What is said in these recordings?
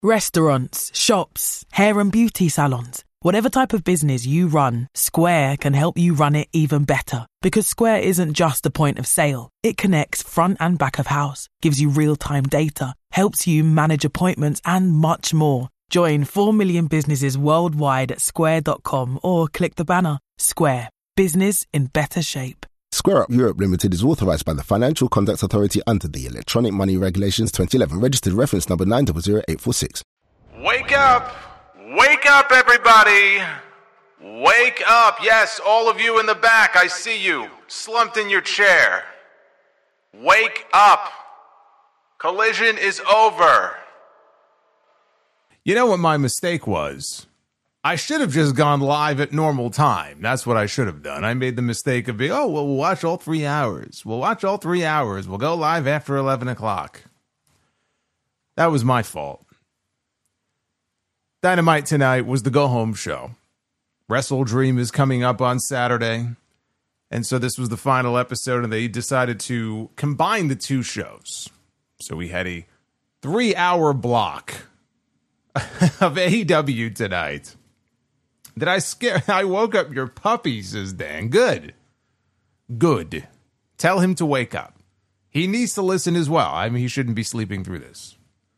Restaurants, shops, hair and beauty salons. Whatever type of business you run, Square can help you run it even better. Because Square isn't just a point of sale. It connects front and back of house, gives you real-time data, helps you manage appointments, and much more. Join 4 million businesses worldwide at square.com or click the banner. Square. Business in better shape. Square Up Europe Limited is authorised by the Financial Conduct Authority under the Electronic Money Regulations 2011, registered reference number 900846. Wake up! Wake up, everybody! Wake up! Yes, all of you in the back, I see you, slumped in your chair. Wake up! Collision is over. You know what my mistake was? I should have just gone live at normal time. That's what I should have done. I made the mistake of being, we'll watch all 3 hours. We'll watch all 3 hours. We'll go live after 11 o'clock. That was my fault. Dynamite tonight was the go-home show. Wrestle Dream is coming up on Saturday. And so this was the final episode, and they decided to combine the two shows. So we had a 3-hour block of AEW tonight. Did I scare? I woke up your puppy, says Dan. Good. Good. Tell him to wake up. He needs to listen as well. I mean, he shouldn't be sleeping through this.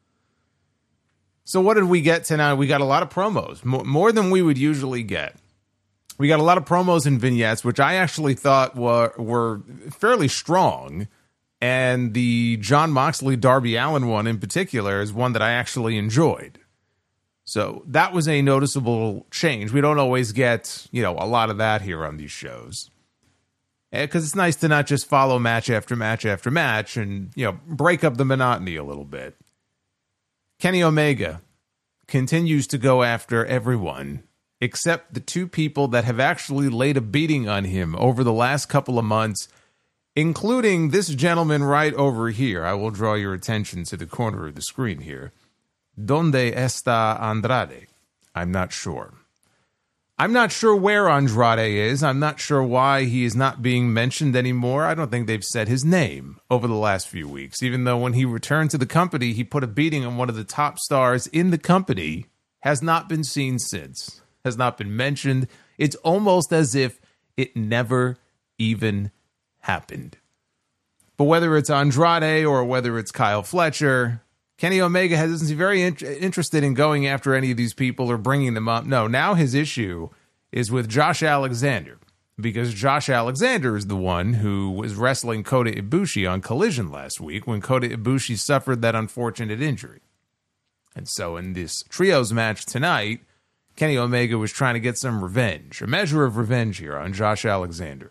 So what did we get tonight? We got a lot of promos, more than we would usually get. We got a lot of promos and vignettes, which I actually thought were fairly strong. And the Jon Moxley, Darby Allin one in particular is one that I actually enjoyed. So that was a noticeable change. We don't always get, a lot of that here on these shows. Because it's nice to not just follow match after match after match and, break up the monotony a little bit. Kenny Omega continues to go after everyone except the two people that have actually laid a beating on him over the last couple of months, including this gentleman right over here. I will draw your attention to the corner of the screen here. Donde está Andrade? I'm not sure. I'm not sure where Andrade is. I'm not sure why he is not being mentioned anymore. I don't think they've said his name over the last few weeks, even though when he returned to the company, he put a beating on one of the top stars in the company, has not been seen since, has not been mentioned. It's almost as if it never even happened. But whether it's Andrade or whether it's Kyle Fletcher, Kenny Omega isn't very interested in going after any of these people or bringing them up. No, now his issue is with Josh Alexander, because Josh Alexander is the one who was wrestling Kota Ibushi on Collision last week when Kota Ibushi suffered that unfortunate injury. And so in this trios match tonight, Kenny Omega was trying to get some revenge, a measure of revenge here on Josh Alexander.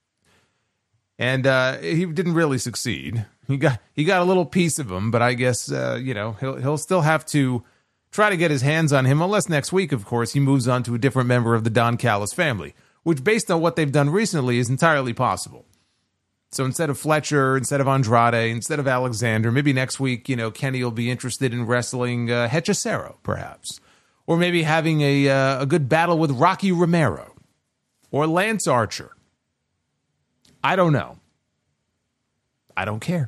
And he didn't really succeed. He got a little piece of him, but I guess he'll still have to try to get his hands on him, unless next week, of course, he moves on to a different member of the Don Callis family, which, based on what they've done recently, is entirely possible. So instead of Fletcher, instead of Andrade, instead of Alexander, maybe next week, Kenny will be interested in wrestling Hechicero, perhaps, or maybe having a good battle with Rocky Romero or Lance Archer. I don't know. I don't care.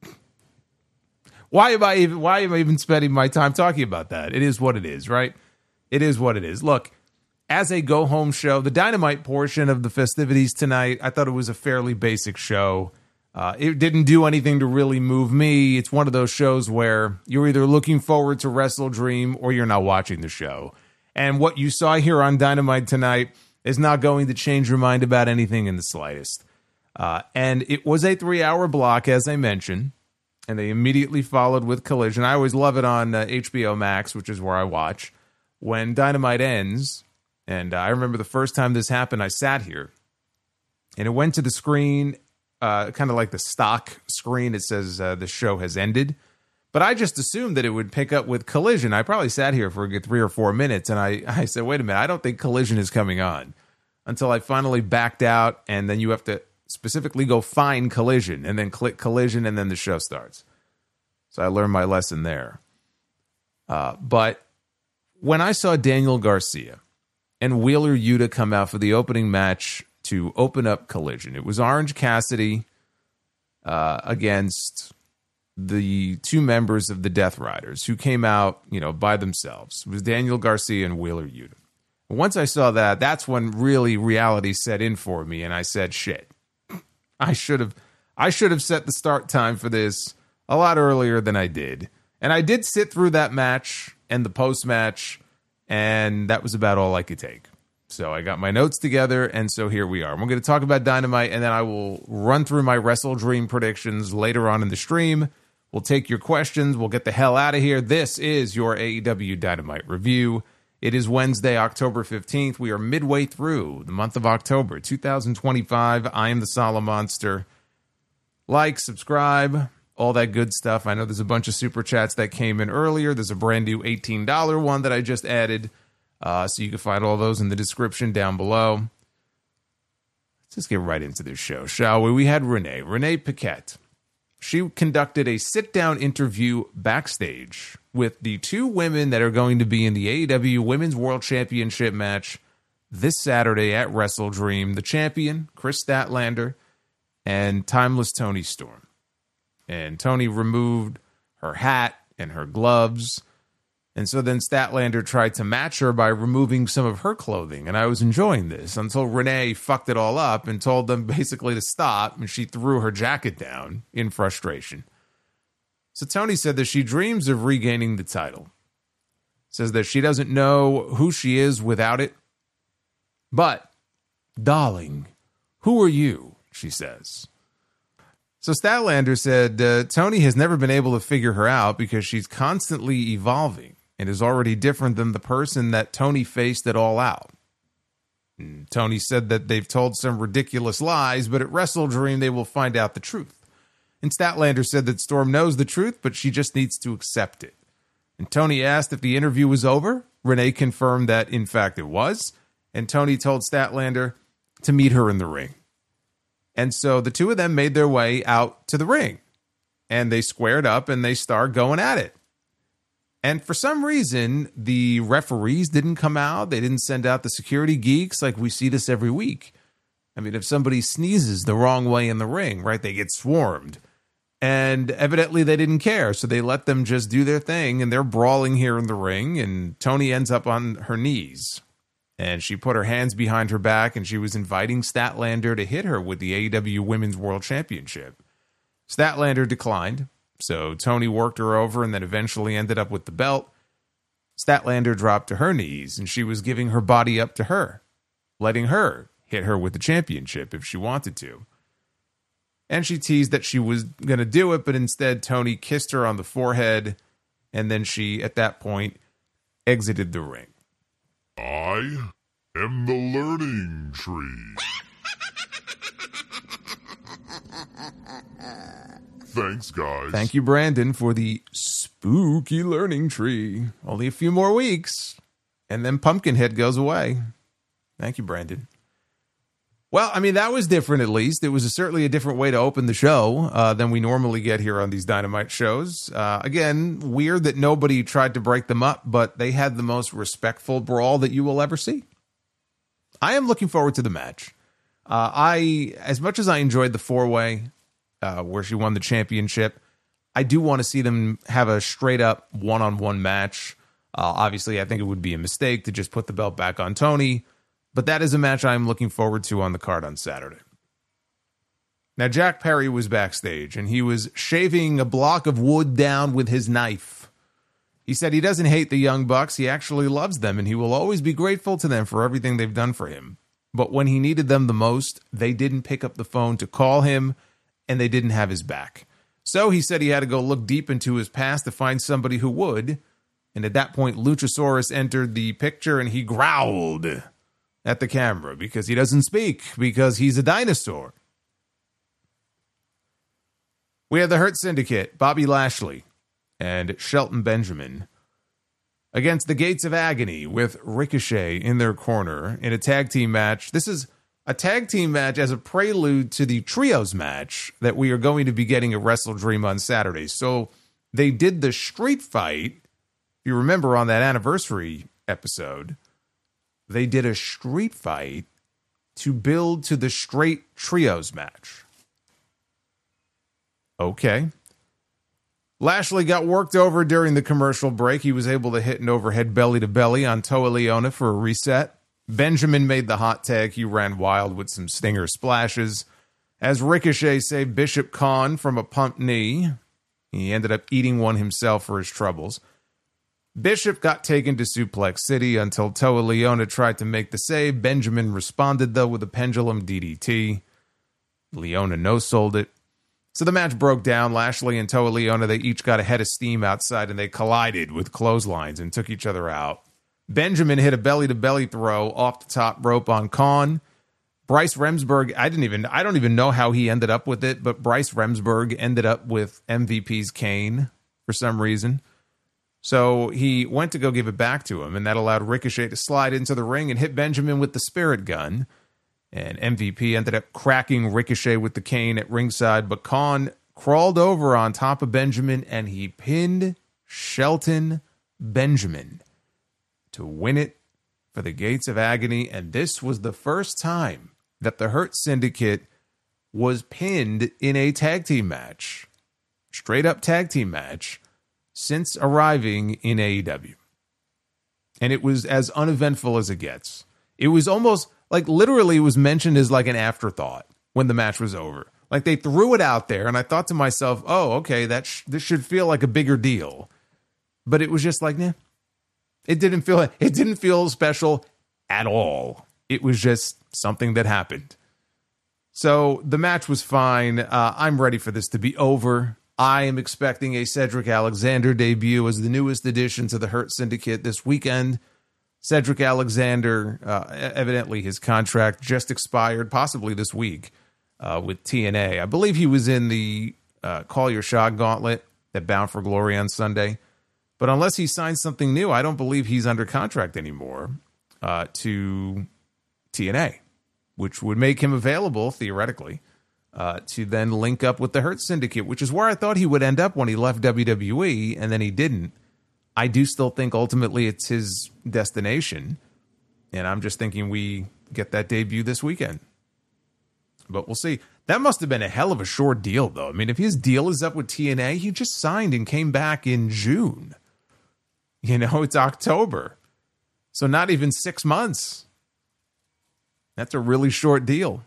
Why am I even spending my time talking about that? It is what it is, right? It is what it is. Look, as a go-home show, the Dynamite portion of the festivities tonight, I thought it was a fairly basic show. It didn't do anything to really move me. It's one of those shows where you're either looking forward to Wrestle Dream or you're not watching the show. And what you saw here on Dynamite tonight is not going to change your mind about anything in the slightest. And it was a 3-hour block, as I mentioned, and they immediately followed with Collision. I always love it on HBO Max, which is where I watch. When Dynamite ends, and I remember the first time this happened, I sat here, and it went to the screen, kind of like the stock screen. It says the show has ended. But I just assumed that it would pick up with Collision. I probably sat here for a good 3 or 4 minutes, and I said, wait a minute, I don't think Collision is coming on. Until I finally backed out, and then you have to specifically go find Collision and then click Collision and then the show starts. So I learned my lesson there. But when I saw Daniel Garcia and Wheeler Yuta come out for the opening match to open up Collision, it was Orange Cassidy against the two members of the Death Riders who came out, by themselves. It was Daniel Garcia and Wheeler Yuta. Once I saw that, that's when really reality set in for me, and I said, shit. I should have set the start time for this a lot earlier than I did. And I did sit through that match and the post-match, and that was about all I could take. So I got my notes together, and so here we are. We're going to talk about Dynamite, and then I will run through my Wrestle Dream predictions later on in the stream. We'll take your questions. We'll get the hell out of here. This is your AEW Dynamite review. It is Wednesday, October 15th. We are midway through the month of October, 2025. I am the Solid Monster. Like, subscribe, all that good stuff. I know there's a bunch of super chats that came in earlier. There's a brand new $18 one that I just added. So you can find all those in the description down below. Let's just get right into this show, shall we? We had Renee Paquette. She conducted a sit-down interview backstage with the two women that are going to be in the AEW Women's World Championship match this Saturday at Wrestle Dream. The champion, Chris Statlander, and Timeless Toni Storm. And Toni removed her hat and her gloves. And so then Statlander tried to match her by removing some of her clothing. And I was enjoying this until Renee fucked it all up and told them basically to stop. And she threw her jacket down in frustration. So Toni said that she dreams of regaining the title. Says that she doesn't know who she is without it. But, darling, who are you? She says. So Statlander said Toni has never been able to figure her out because she's constantly evolving and is already different than the person that Toni faced at All Out. And Toni said that they've told some ridiculous lies, but at Wrestle Dream they will find out the truth. And Statlander said that Storm knows the truth, but she just needs to accept it. And Toni asked if the interview was over. Renee confirmed that, in fact, it was. And Toni told Statlander to meet her in the ring. And so the two of them made their way out to the ring. And they squared up and they start going at it. And for some reason, the referees didn't come out. They didn't send out the security geeks like we see this every week. I mean, if somebody sneezes the wrong way in the ring, right, they get swarmed. And evidently they didn't care. So they let them just do their thing. And they're brawling here in the ring. And Toni ends up on her knees. And she put her hands behind her back. And she was inviting Statlander to hit her with the AEW Women's World Championship. Statlander declined. So Toni worked her over and then eventually ended up with the belt. Statlander dropped to her knees. And she was giving her body up to her, letting her hit her with the championship if she wanted to. And she teased that she was going to do it, but instead Toni kissed her on the forehead, and then she, at that point, exited the ring. I am the learning tree. Thanks, guys. Thank you, Brandon, for the spooky learning tree. Only a few more weeks, and then Pumpkinhead goes away. Thank you, Brandon. Well, I mean, that was different, at least. It was certainly a different way to open the show than we normally get here on these Dynamite shows. Again, weird that nobody tried to break them up, but they had the most respectful brawl that you will ever see. I am looking forward to the match. As much as I enjoyed the four-way where she won the championship, I do want to see them have a straight-up one-on-one match. Obviously, I think it would be a mistake to just put the belt back on Toni. But that is a match I'm looking forward to on the card on Saturday. Now, Jack Perry was backstage, and he was shaving a block of wood down with his knife. He said he doesn't hate the Young Bucks. He actually loves them, and he will always be grateful to them for everything they've done for him. But when he needed them the most, they didn't pick up the phone to call him, and they didn't have his back. So he said he had to go look deep into his past to find somebody who would. And at that point, Luchasaurus entered the picture, and he growled at the camera because he doesn't speak, because he's a dinosaur. We have the Hurt Syndicate, Bobby Lashley and Shelton Benjamin, against the Gates of Agony with Ricochet in their corner in a tag team match. This is a tag team match as a prelude to the trios match that we are going to be getting at Wrestle Dream on Saturday. So they did the street fight, if you remember on that anniversary episode. They did a street fight to build to the straight trios match. Okay. Lashley got worked over during the commercial break. He was able to hit an overhead belly-to-belly on Toa Liona for a reset. Benjamin made the hot tag. He ran wild with some stinger splashes. As Ricochet saved Bishop Khan from a pumped knee, he ended up eating one himself for his troubles. Bishop got taken to Suplex City until Toa Liona tried to make the save. Benjamin responded, though, with a pendulum DDT. Liona no-sold it. So the match broke down. Lashley and Toa Liona, they each got a head of steam outside, and they collided with clotheslines and took each other out. Benjamin hit a belly-to-belly throw off the top rope on Khan. Bryce Remsburg, I don't even know how he ended up with it, but Bryce Remsburg ended up with MVP's cane for some reason. So he went to go give it back to him, and that allowed Ricochet to slide into the ring and hit Benjamin with the Spirit Gun. And MVP ended up cracking Ricochet with the cane at ringside, but Khan crawled over on top of Benjamin, and he pinned Shelton Benjamin to win it for the Gates of Agony. And this was the first time that the Hurt Syndicate was pinned in a tag team match, straight up tag team match, since arriving in AEW. And it was as uneventful as it gets. It was almost like literally it was mentioned as like an afterthought when the match was over. Like they threw it out there and I thought to myself, oh, okay, this should feel like a bigger deal. But it was just like, nah. It didn't feel special at all. It was just something that happened. So the match was fine. I'm ready for this to be over. I am expecting a Cedric Alexander debut as the newest addition to the Hurt Syndicate this weekend. Cedric Alexander, evidently his contract just expired, possibly this week, with TNA. I believe he was in the Call Your Shot gauntlet at Bound for Glory on Sunday. But unless he signs something new, I don't believe he's under contract anymore to TNA, which would make him available, theoretically, to then link up with the Hurt Syndicate, which is where I thought he would end up when he left WWE, and then he didn't. I do still think ultimately it's his destination, and I'm just thinking we get that debut this weekend. But we'll see. That must have been a hell of a short deal, though. I mean, if his deal is up with TNA, he just signed and came back in June. You know, it's October. So not even 6 months. That's a really short deal.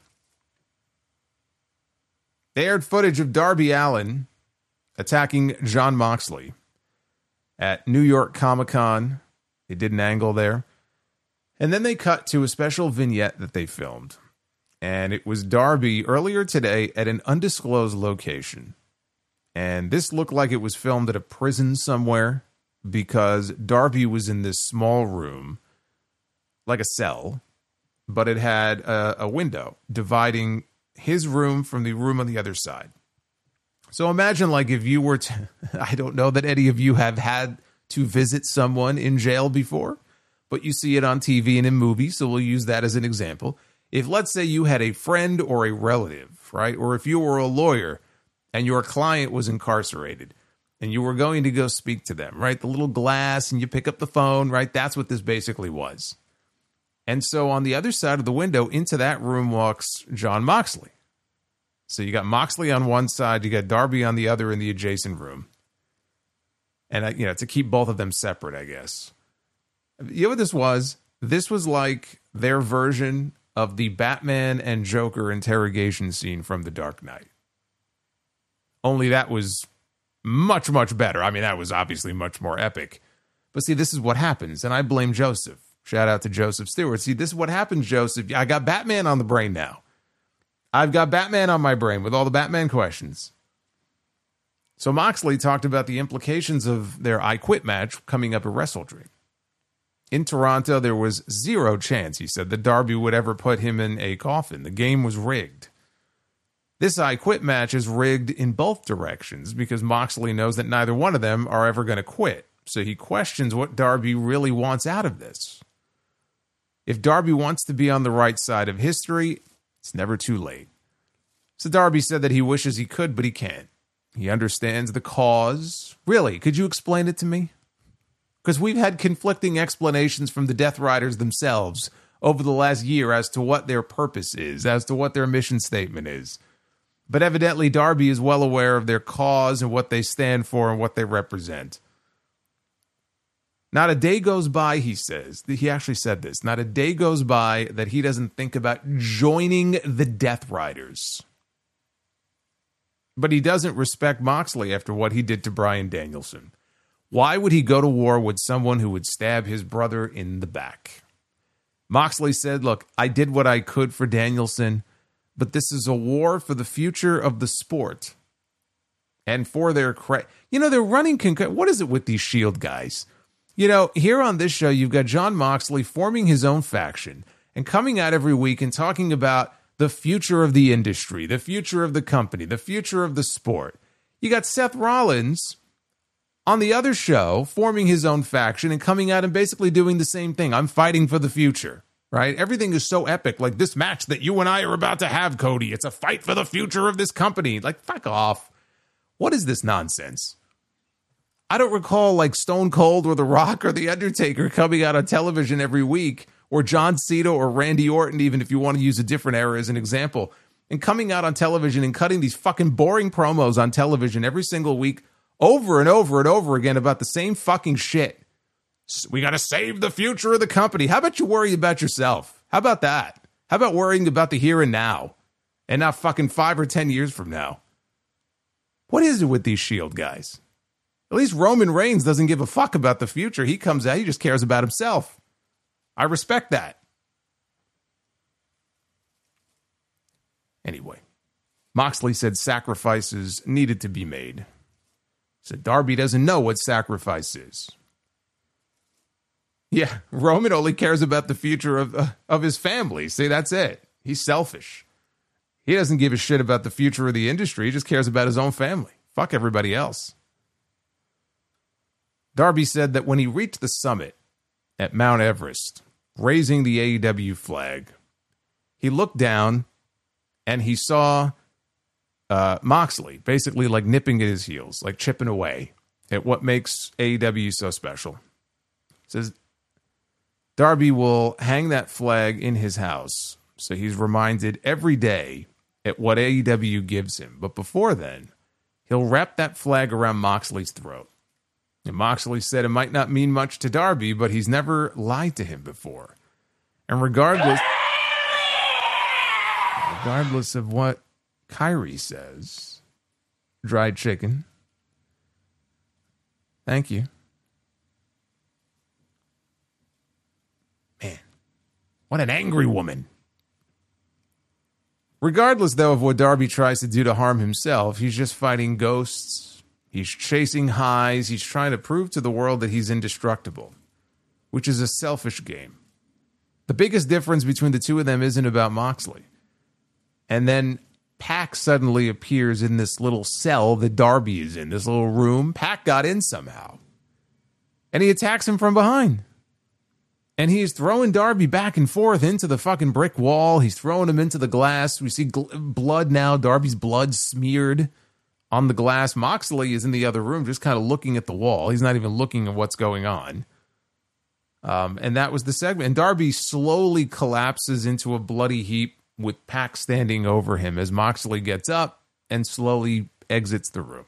They aired footage of Darby Allin attacking Jon Moxley at New York Comic-Con. They did an angle there. And then they cut to a special vignette that they filmed. And it was Darby earlier today at an undisclosed location. And this looked like it was filmed at a prison somewhere because Darby was in this small room, like a cell, but it had a window dividing his room from the room on the other side. So imagine like if you were to, I don't know that any of you have had to visit someone in jail before, but you see it on TV and in movies, so we'll use that as an example. If let's say you had a friend or a relative, right? Or if you were a lawyer and your client was incarcerated and you were going to go speak to them, right? The little glass and you pick up the phone, right? That's what this basically was. And so on the other side of the window, into that room walks Jon Moxley. So you got Moxley on one side, you got Darby on the other in the adjacent room. And, to keep both of them separate, I guess. You know what this was? This was like their version of the Batman and Joker interrogation scene from The Dark Knight. Only that was much, much better. I mean, that was obviously much more epic. But see, this is what happens, and I blame Joseph. Shout out to Joseph Stewart. See, this is what happens, Joseph. I got Batman on the brain now. I've got Batman on my brain with all the Batman questions. So Moxley talked about the implications of their I Quit match coming up at WrestleDream. In Toronto, there was zero chance, he said, that Darby would ever put him in a coffin. The game was rigged. This I Quit match is rigged in both directions because Moxley knows that neither one of them are ever going to quit. So he questions what Darby really wants out of this. If Darby wants to be on the right side of history, it's never too late. So Darby said that he wishes he could, but he can't. He understands the cause. Really, could you explain it to me? Because we've had conflicting explanations from the Death Riders themselves over the last year as to what their purpose is, as to what their mission statement is. But evidently, Darby is well aware of their cause and what they stand for and what they represent. Not a day goes by, he says, he actually said this, not a day goes by that he doesn't think about joining the Death Riders. But he doesn't respect Moxley after what he did to Bryan Danielson. Why would he go to war with someone who would stab his brother in the back? Moxley said, look, I did what I could for Danielson, but this is a war for the future of the sport. And for their they're running what is it with these Shield guys? Here on this show, you've got Jon Moxley forming his own faction and coming out every week and talking about the future of the industry, the future of the company, the future of the sport. You got Seth Rollins on the other show forming his own faction and coming out and basically doing the same thing. I'm fighting for the future, right? Everything is so epic. Like this match that you and I are about to have, Cody. It's a fight for the future of this company. Like, fuck off. What is this nonsense? I don't recall like Stone Cold or The Rock or The Undertaker coming out on television every week, or John Cena or Randy Orton, even if you want to use a different era as an example, and coming out on television and cutting these fucking boring promos on television every single week over and over and over again about the same fucking shit. We got to save the future of the company. How about you worry about yourself? How about that? How about worrying about the here and now and not fucking 5 or 10 years from now? What is it with these Shield guys? At least Roman Reigns doesn't give a fuck about the future. He comes out, he just cares about himself. I respect that. Anyway, Moxley said sacrifices needed to be made. Said Darby doesn't know what sacrifice is. Yeah, Roman only cares about the future of his family. See, that's it. He's selfish. He doesn't give a shit about the future of the industry. He just cares about his own family. Fuck everybody else. Darby said that when he reached the summit at Mount Everest, raising the AEW flag, he looked down and he saw Moxley basically like nipping at his heels, like chipping away at what makes AEW so special. Says Darby will hang that flag in his house, so he's reminded every day at what AEW gives him. But before then, he'll wrap that flag around Moxley's throat. And Moxley said it might not mean much to Darby, but he's never lied to him before. And regardless of what Kyrie says, dried chicken. Thank you. Man, what an angry woman. Regardless, though, of what Darby tries to do to harm himself, he's just fighting ghosts. He's chasing highs. He's trying to prove to the world that he's indestructible, which is a selfish game. The biggest difference between the two of them isn't about Moxley. And then Pac suddenly appears in this little cell that Darby is in, this little room. Pac got in somehow. And he attacks him from behind. And he's throwing Darby back and forth into the fucking brick wall. He's throwing him into the glass. We see blood now. Darby's blood smeared on the glass. Moxley is in the other room just kind of looking at the wall. He's not even looking at what's going on. And that was the segment. And Darby slowly collapses into a bloody heap with Pac standing over him as Moxley gets up and slowly exits the room.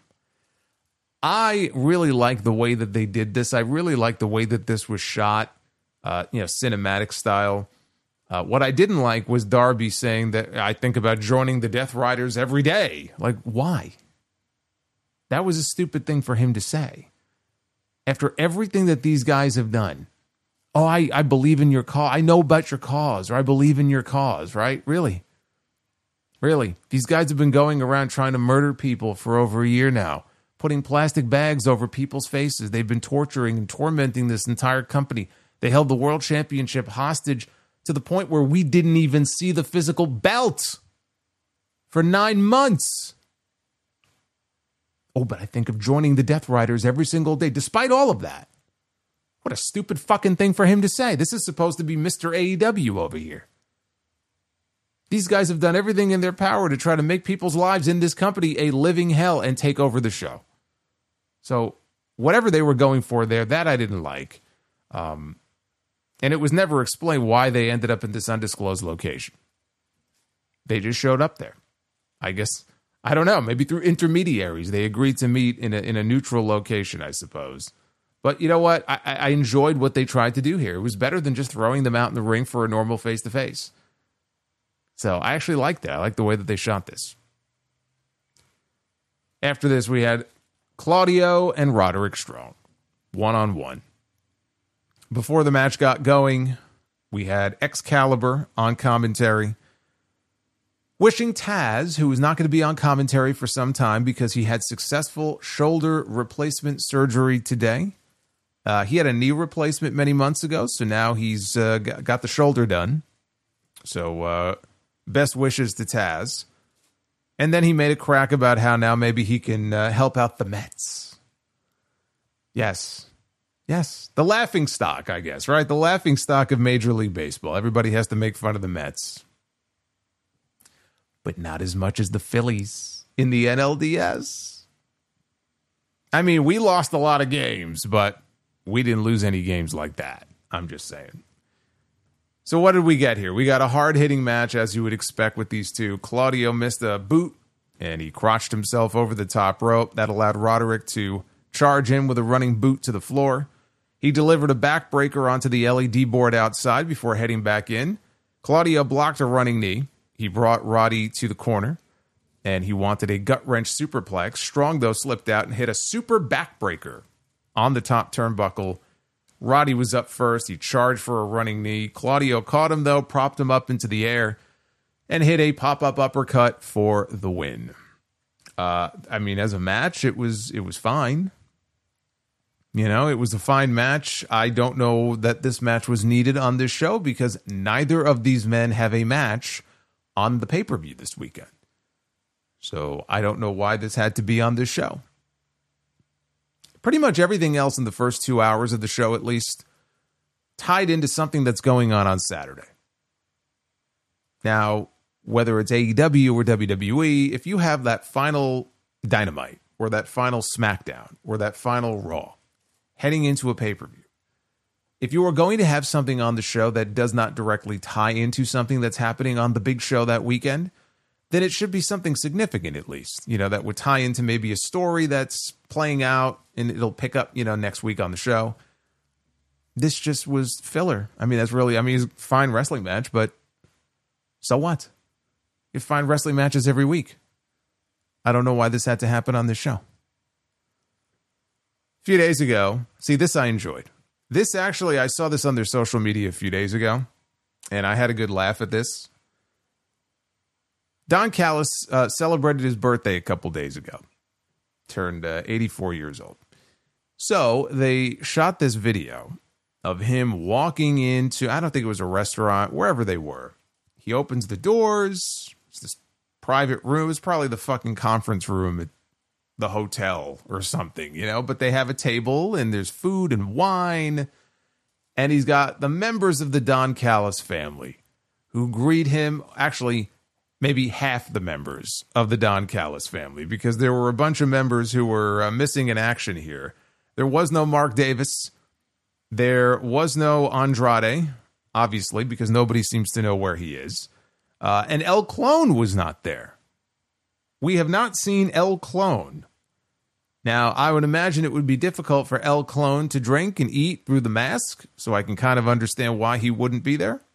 I really like the way that they did this. I really like the way that this was shot, cinematic style. What I didn't like was Darby saying that I think about joining the Death Riders every day. Like, why? That was a stupid thing for him to say. After everything that these guys have done. Oh, I believe in your cause. I know about your cause, or I believe in your cause, right? Really? Really? These guys have been going around trying to murder people for over a year now, putting plastic bags over people's faces. They've been torturing and tormenting this entire company. They held the world championship hostage to the point where we didn't even see the physical belt for 9 months. Oh, but I think of joining the Death Riders every single day, despite all of that. What a stupid fucking thing for him to say. This is supposed to be Mr. AEW over here. These guys have done everything in their power to try to make people's lives in this company a living hell and take over the show. So whatever they were going for there, that I didn't like. And it was never explained why they ended up in this undisclosed location. They just showed up there. I guess I don't know, maybe through intermediaries. They agreed to meet in a neutral location, I suppose. But you know what? I enjoyed what they tried to do here. It was better than just throwing them out in the ring for a normal face-to-face. So I actually liked that. I like the way that they shot this. After this, we had Claudio and Roderick Strong, one-on-one. Before the match got going, we had Excalibur on commentary, wishing Taz, who was not going to be on commentary for some time because he had successful shoulder replacement surgery today. He had a knee replacement many months ago, so now he's got the shoulder done. So best wishes to Taz. And then he made a crack about how now maybe he can help out the Mets. Yes. The laughing stock, I guess, right? The laughing stock of Major League Baseball. Everybody has to make fun of the Mets. But not as much as the Phillies in the NLDS. I mean, we lost a lot of games, but we didn't lose any games like that. I'm just saying. So what did we get here? We got a hard-hitting match, as you would expect with these two. Claudio missed a boot, and he crotched himself over the top rope. That allowed Roderick to charge in with a running boot to the floor. He delivered a backbreaker onto the LED board outside before heading back in. Claudio blocked a running knee. He brought Roddy to the corner, and he wanted a gut-wrench superplex. Strong, though, slipped out and hit a super backbreaker on the top turnbuckle. Roddy was up first. He charged for a running knee. Claudio caught him, though, propped him up into the air, and hit a pop-up uppercut for the win. I mean, as a match, it was fine. You know, it was a fine match. I don't know that this match was needed on this show because neither of these men have a match on the pay-per-view this weekend. So I don't know why this had to be on this show. Pretty much everything else in the first 2 hours of the show, at least, tied into something that's going on Saturday. Now, whether it's AEW or WWE, if you have that final Dynamite or that final SmackDown or that final Raw heading into a pay-per-view, if you are going to have something on the show that does not directly tie into something that's happening on the big show that weekend, then it should be something significant at least, you know, that would tie into maybe a story that's playing out and it'll pick up, you know, next week on the show. This just was filler. I mean, it's a fine wrestling match, but so what? You find wrestling matches every week. I don't know why this had to happen on this show. A few days ago, see, this I enjoyed. This actually, I saw this on their social media a few days ago, and I had a good laugh at this. Don Callis celebrated his birthday a couple days ago. Turned 84 years old. So they shot this video of him walking into, I don't think it was a restaurant, wherever they were. He opens the doors. It's this private room. It's probably the fucking conference room at the hotel or something, you know. But they have a table and there's food and wine. And he's got the members of the Don Callis family who greet him. Actually, maybe half the members of the Don Callis family, because there were a bunch of members who were missing in action here. There was no Mark Davis. There was no Andrade, obviously, because nobody seems to know where he is. And El Clone was not there. We have not seen El Clone. Now, I would imagine it would be difficult for El Clone to drink and eat through the mask, so I can kind of understand why he wouldn't be there.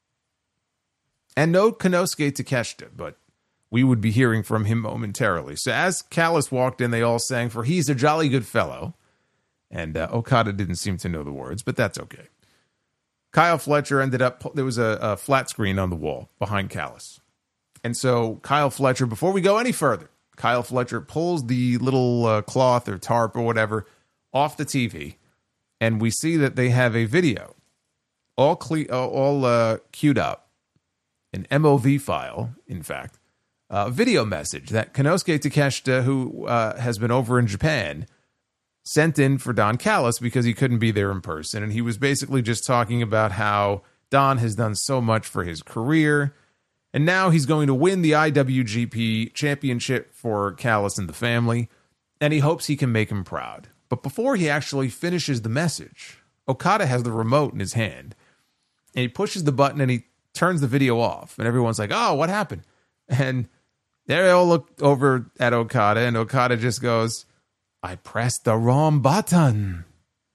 And no Konosuke Takeshita, but we would be hearing from him momentarily. So as Callis walked in, they all sang for "He's a Jolly Good Fellow." And Okada didn't seem to know the words, but that's okay. Kyle Fletcher ended up, there was a flat screen on the wall behind Callis. And so Kyle Fletcher, before we go any further, Kyle Fletcher pulls the little cloth or tarp or whatever off the TV. And we see that they have a video all queued up. An MOV file, in fact, a video message that Konosuke Takeshita, who has been over in Japan, sent in for Don Callis because he couldn't be there in person. And he was basically just talking about how Don has done so much for his career. And now he's going to win the IWGP championship for Callis and the family. And he hopes he can make him proud. But before he actually finishes the message, Okada has the remote in his hand. And he pushes the button and he turns the video off, and everyone's like, "Oh, what happened?" And They all look over at Okada, and Okada just goes, "I pressed the wrong button."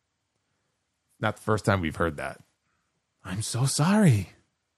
Not the first time we've heard that. "I'm so sorry."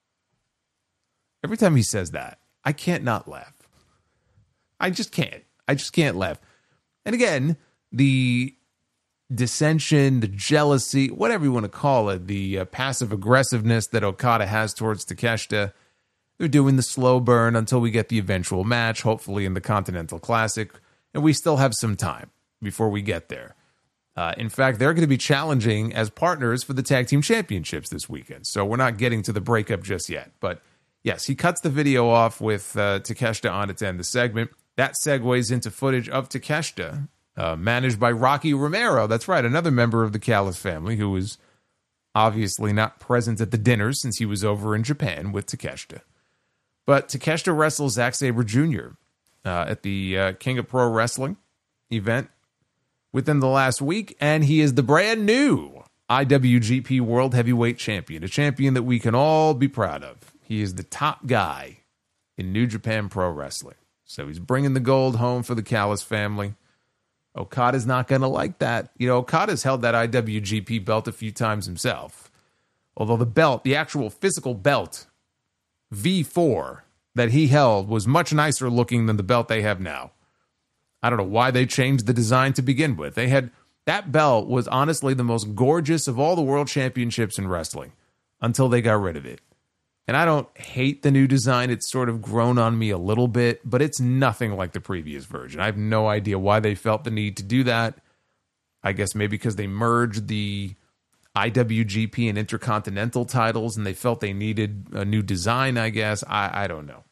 Every time he says that, I can't not laugh. I just can't. I just can't laugh. And again, the dissension, the jealousy, whatever you want to call it, the passive aggressiveness that Okada has towards Takeshita, they're doing the slow burn until we get the eventual match, hopefully in the Continental Classic, and we still have some time before we get there. In fact, they're going to be challenging as partners for the Tag Team Championships this weekend, so we're not getting to the breakup just yet. But yes, he cuts the video off with Takeshita on its end, the segment. That segues into footage of Takeshita, managed by Rocky Romero. That's right, another member of the Callis family who was obviously not present at the dinner since he was over in Japan with Takeshita. But Takeshita wrestles Zack Sabre Jr. At the King of Pro Wrestling event within the last week, and he is the brand new IWGP World Heavyweight Champion, a champion that we can all be proud of. He is the top guy in New Japan Pro Wrestling. So he's bringing the gold home for the Callis family. Okada's not going to like that. You know, Okada's held that IWGP belt a few times himself. Although the belt, the actual physical belt, V4, that he held was much nicer looking than the belt they have now. I don't know why they changed the design to begin with. That belt was honestly the most gorgeous of all the world championships in wrestling until they got rid of it. And I don't hate the new design. It's sort of grown on me a little bit, but it's nothing like the previous version. I have no idea why they felt the need to do that. I guess maybe because they merged the IWGP and Intercontinental titles and they felt they needed a new design, I guess. I don't know.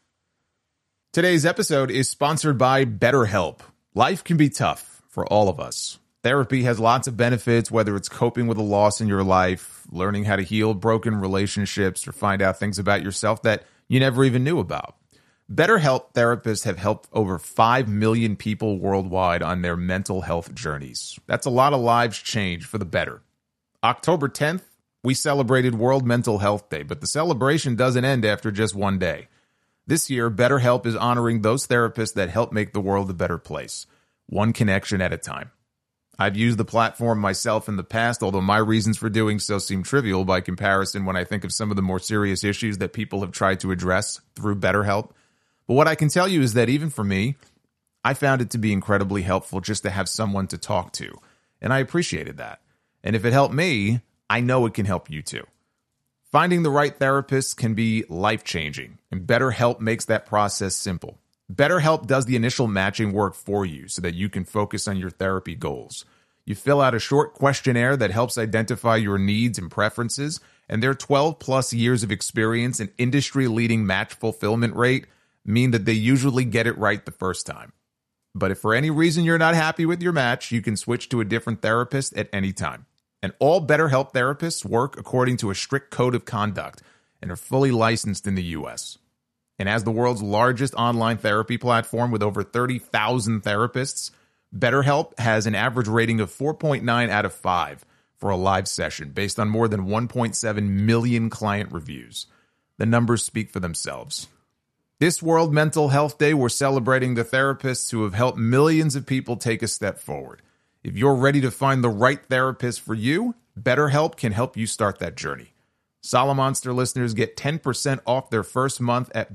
Today's episode is sponsored by BetterHelp. Life can be tough for all of us. Therapy has lots of benefits, whether it's coping with a loss in your life, learning how to heal broken relationships, or find out things about yourself that you never even knew about. BetterHelp therapists have helped over 5 million people worldwide on their mental health journeys. That's a lot of lives changed for the better. October 10th, we celebrated World Mental Health Day, but the celebration doesn't end after just one day. This year, BetterHelp is honoring those therapists that help make the world a better place, one connection at a time. I've used the platform myself in the past, although my reasons for doing so seem trivial by comparison when I think of some of the more serious issues that people have tried to address through BetterHelp. But what I can tell you is that even for me, I found it to be incredibly helpful just to have someone to talk to, and I appreciated that. And if it helped me, I know it can help you too. Finding the right therapist can be life-changing, and BetterHelp makes that process simple. BetterHelp does the initial matching work for you so that you can focus on your therapy goals. You fill out a short questionnaire that helps identify your needs and preferences, and their 12-plus years of experience and industry-leading match fulfillment rate mean that they usually get it right the first time. But if for any reason you're not happy with your match, you can switch to a different therapist at any time. And all BetterHelp therapists work according to a strict code of conduct and are fully licensed in the U.S. And as the world's largest online therapy platform with over 30,000 therapists, BetterHelp has an average rating of 4.9 out of 5 for a live session based on more than 1.7 million client reviews. The numbers speak for themselves. This World Mental Health Day, we're celebrating the therapists who have helped millions of people take a step forward. If you're ready to find the right therapist for you, BetterHelp can help you start that journey. Solomonster listeners get 10% off their first month at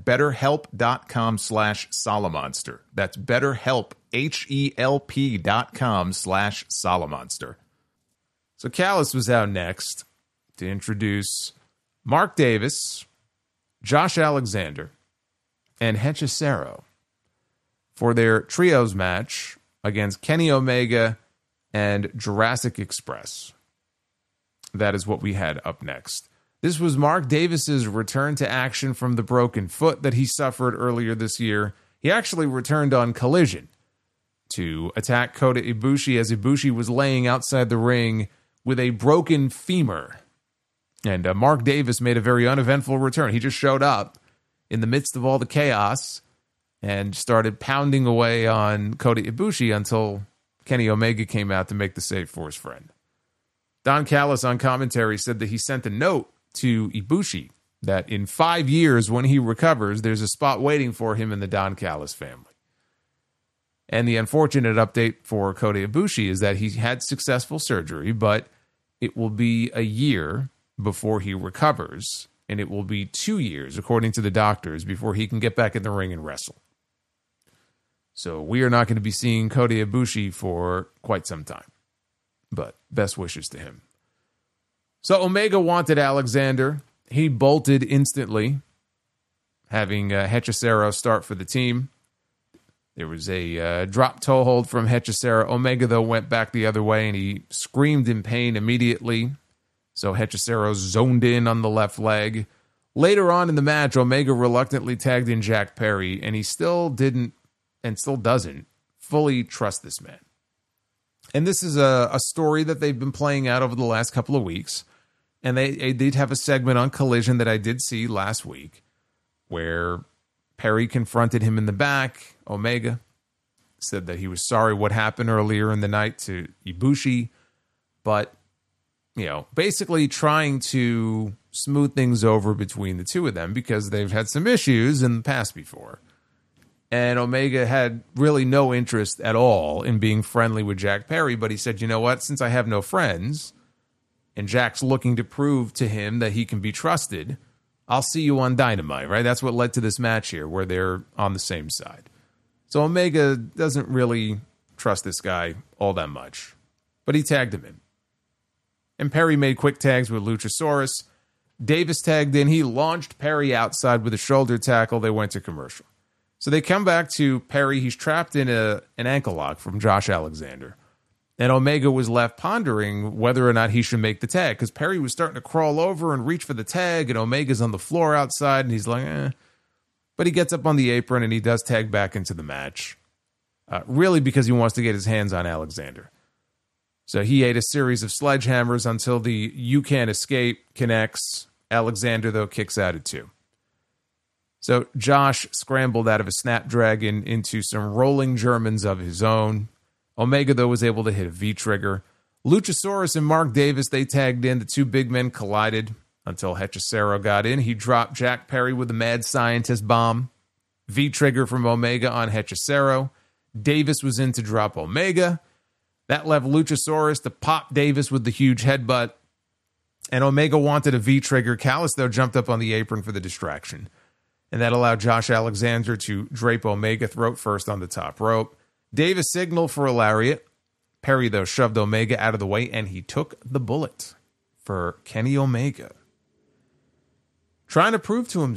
betterhelp.com/Solomonster. That's BetterHelp, HELP.com/Solomonster. So Callis was out next to introduce Mark Davis, Josh Alexander, and Hechicero for their trios match against Kenny Omega and Jurassic Express. That is what we had up next. This was Mark Davis's return to action from the broken foot that he suffered earlier this year. He actually returned on Collision to attack Kota Ibushi as Ibushi was laying outside the ring with a broken femur. And Mark Davis made a very uneventful return. He just showed up in the midst of all the chaos and started pounding away on Kota Ibushi until Kenny Omega came out to make the save for his friend. Don Callis on commentary said that he sent a note to Ibushi that in 5 years, when he recovers, there's a spot waiting for him in the Don Callis family. And the unfortunate update for Kota Ibushi is that he had successful surgery, but it will be a year before he recovers, and it will be 2 years, according to the doctors, before he can get back in the ring and wrestle. So we are not going to be seeing Kota Ibushi for quite some time, but best wishes to him. So Omega wanted Alexander. He bolted instantly, having Hechicero start for the team. There was a drop toe hold from Hechicero. Omega, though, went back the other way, and he screamed in pain immediately. So Hechicero zoned in on the left leg. Later on in the match, Omega reluctantly tagged in Jack Perry, and he still didn't, and still doesn't, fully trust this man. And this is a story that they've been playing out over the last couple of weeks. And they did have a segment on Collision that I did see last week where Perry confronted him in the back. Omega said that he was sorry what happened earlier in the night to Ibushi, but, basically trying to smooth things over between the two of them because they've had some issues in the past before. And Omega had really no interest at all in being friendly with Jack Perry, but he said, you know what, since I have no friends, and Jack's looking to prove to him that he can be trusted, I'll see you on Dynamite, right? That's what led to this match here, where they're on the same side. So Omega doesn't really trust this guy all that much, but he tagged him in. And Perry made quick tags with Luchasaurus. Davis tagged in. He launched Perry outside with a shoulder tackle. They went to commercial. So they come back to Perry. He's trapped in an ankle lock from Josh Alexander. And Omega was left pondering whether or not he should make the tag, because Perry was starting to crawl over and reach for the tag, and Omega's on the floor outside, and he's like, eh. But he gets up on the apron, and he does tag back into the match, really because he wants to get his hands on Alexander. So he ate a series of sledgehammers until the "you can't escape" connects. Alexander, though, kicks out at 2. So Josh scrambled out of a Snapdragon into some rolling Germans of his own. Omega, though, was able to hit a V-trigger. Luchasaurus and Mark Davis, they tagged in. The two big men collided until Hechicero got in. He dropped Jack Perry with a mad scientist bomb. V-trigger from Omega on Hechicero. Davis was in to drop Omega. That left Luchasaurus to pop Davis with the huge headbutt. And Omega wanted a V-trigger. Callis, though, jumped up on the apron for the distraction. And that allowed Josh Alexander to drape Omega throat first on the top rope. Davis signaled for a lariat. Perry, though, shoved Omega out of the way, and he took the bullet for Kenny Omega. Trying to prove to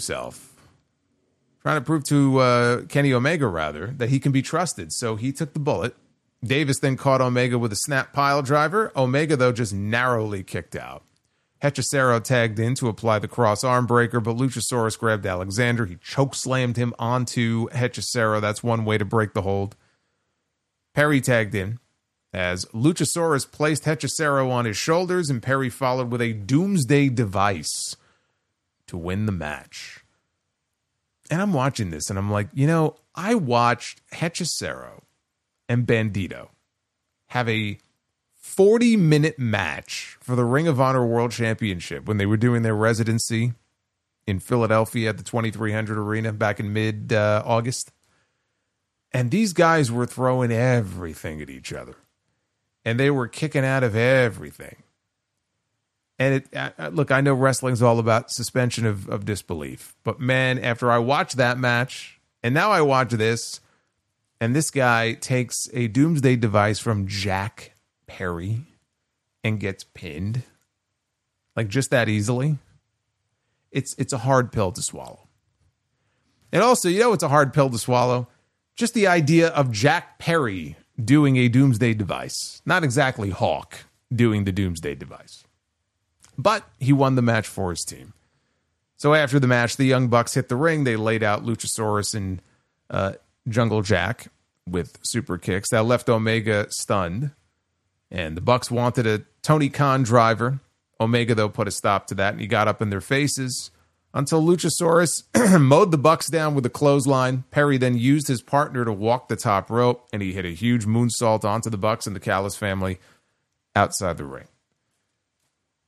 Kenny Omega, that he can be trusted. So he took the bullet. Davis then caught Omega with a snap pile driver. Omega, though, just narrowly kicked out. Hechicero tagged in to apply the cross arm breaker, but Luchasaurus grabbed Alexander. He chokeslammed him onto Hechicero. That's one way to break the hold. Perry tagged in as Luchasaurus placed Hechicero on his shoulders, and Perry followed with a doomsday device to win the match. And I'm watching this, and I'm like, I watched Hechicero and Bandito have a 40-minute match for the Ring of Honor World Championship when they were doing their residency in Philadelphia at the 2300 Arena back in mid-August. And these guys were throwing everything at each other. And they were kicking out of everything. And look, I know wrestling's all about suspension of disbelief. But man, after I watched that match, and now I watch this, and this guy takes a doomsday device from Jack Perry and gets pinned, like just that easily. It's a hard pill to swallow. And also, it's a hard pill to swallow. Just the idea of Jack Perry doing a doomsday device. Not exactly Hawk doing the doomsday device. But he won the match for his team. So after the match, the Young Bucks hit the ring. They laid out Luchasaurus and Jungle Jack with super kicks. That left Omega stunned. And the Bucks wanted a Tony Khan driver. Omega, though, put a stop to that, and he got up in their faces until Luchasaurus mowed the Bucks down with a clothesline. Perry then used his partner to walk the top rope, and he hit a huge moonsault onto the Bucks and the Callis family outside the ring.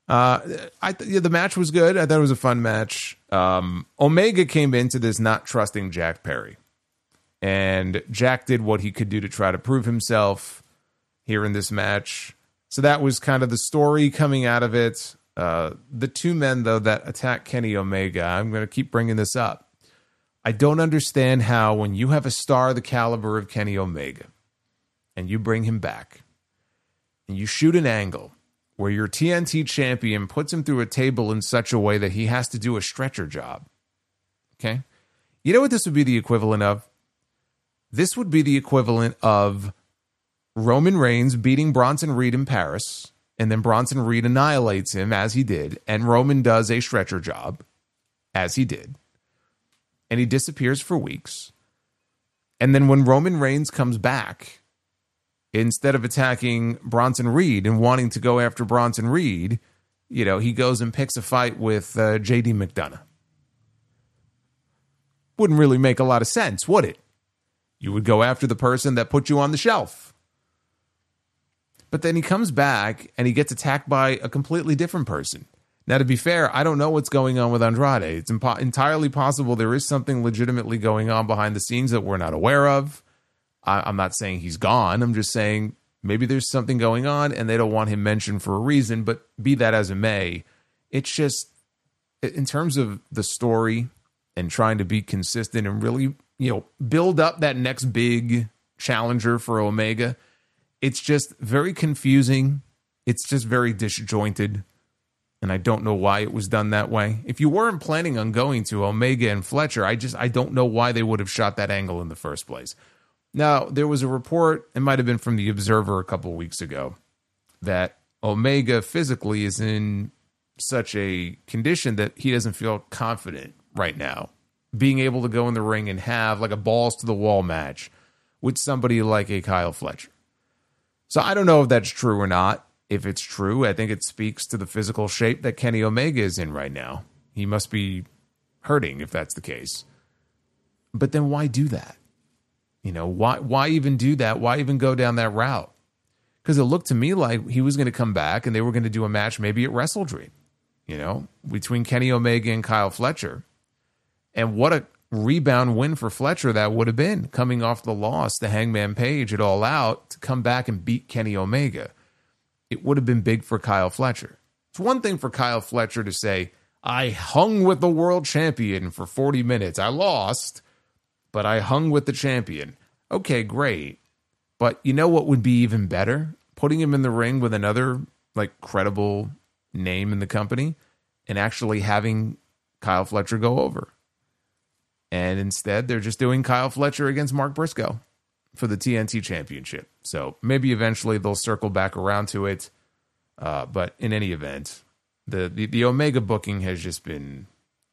The match was good. I thought it was a fun match. Omega came into this not trusting Jack Perry. And Jack did what he could do to try to prove himself here in this match. So that was kind of the story coming out of it. The two men, though, that attack Kenny Omega, I'm going to keep bringing this up. I don't understand how when you have a star the caliber of Kenny Omega and you bring him back and you shoot an angle where your TNT champion puts him through a table in such a way that he has to do a stretcher job. Okay? You know what this would be the equivalent of? This would be the equivalent of Roman Reigns beating Bronson Reed in Paris, and then Bronson Reed annihilates him, as he did, and Roman does a stretcher job, as he did, and he disappears for weeks. And then when Roman Reigns comes back, instead of attacking Bronson Reed and wanting to go after Bronson Reed, he goes and picks a fight with JD McDonough. Wouldn't really make a lot of sense, would it? You would go after the person that put you on the shelf. But then he comes back and he gets attacked by a completely different person. Now, to be fair, I don't know what's going on with Andrade. It's entirely possible there is something legitimately going on behind the scenes that we're not aware of. I'm not saying he's gone. I'm just saying maybe there's something going on and they don't want him mentioned for a reason. But be that as it may, it's just, in terms of the story and trying to be consistent and really, build up that next big challenger for Omega, it's just very confusing. It's just very disjointed. And I don't know why it was done that way. If you weren't planning on going to Omega and Fletcher, I don't know why they would have shot that angle in the first place. Now, there was a report, it might have been from the Observer a couple of weeks ago, that Omega physically is in such a condition that he doesn't feel confident right now being able to go in the ring and have like a balls to the wall match with somebody like a Kyle Fletcher. So I don't know if that's true or not. If it's true, I think it speaks to the physical shape that Kenny Omega is in right now. He must be hurting if that's the case. But then why do that? Why even do that? Why even go down that route? Because it looked to me like he was going to come back and they were going to do a match maybe at Wrestle Dream, between Kenny Omega and Kyle Fletcher. And what a rebound win for Fletcher that would have been, coming off the loss to Hangman Page at All Out, to come back and beat Kenny Omega. It would have been big for Kyle Fletcher. It's one thing for Kyle Fletcher to say, I hung with the world champion for 40 minutes. I lost, but I hung with the champion. Okay, great. But you know what would be even better? Putting him in the ring with another credible name in the company and actually having Kyle Fletcher go over. And instead, they're just doing Kyle Fletcher against Mark Briscoe for the TNT Championship. So maybe eventually they'll circle back around to it. But in any event, the Omega booking has just been,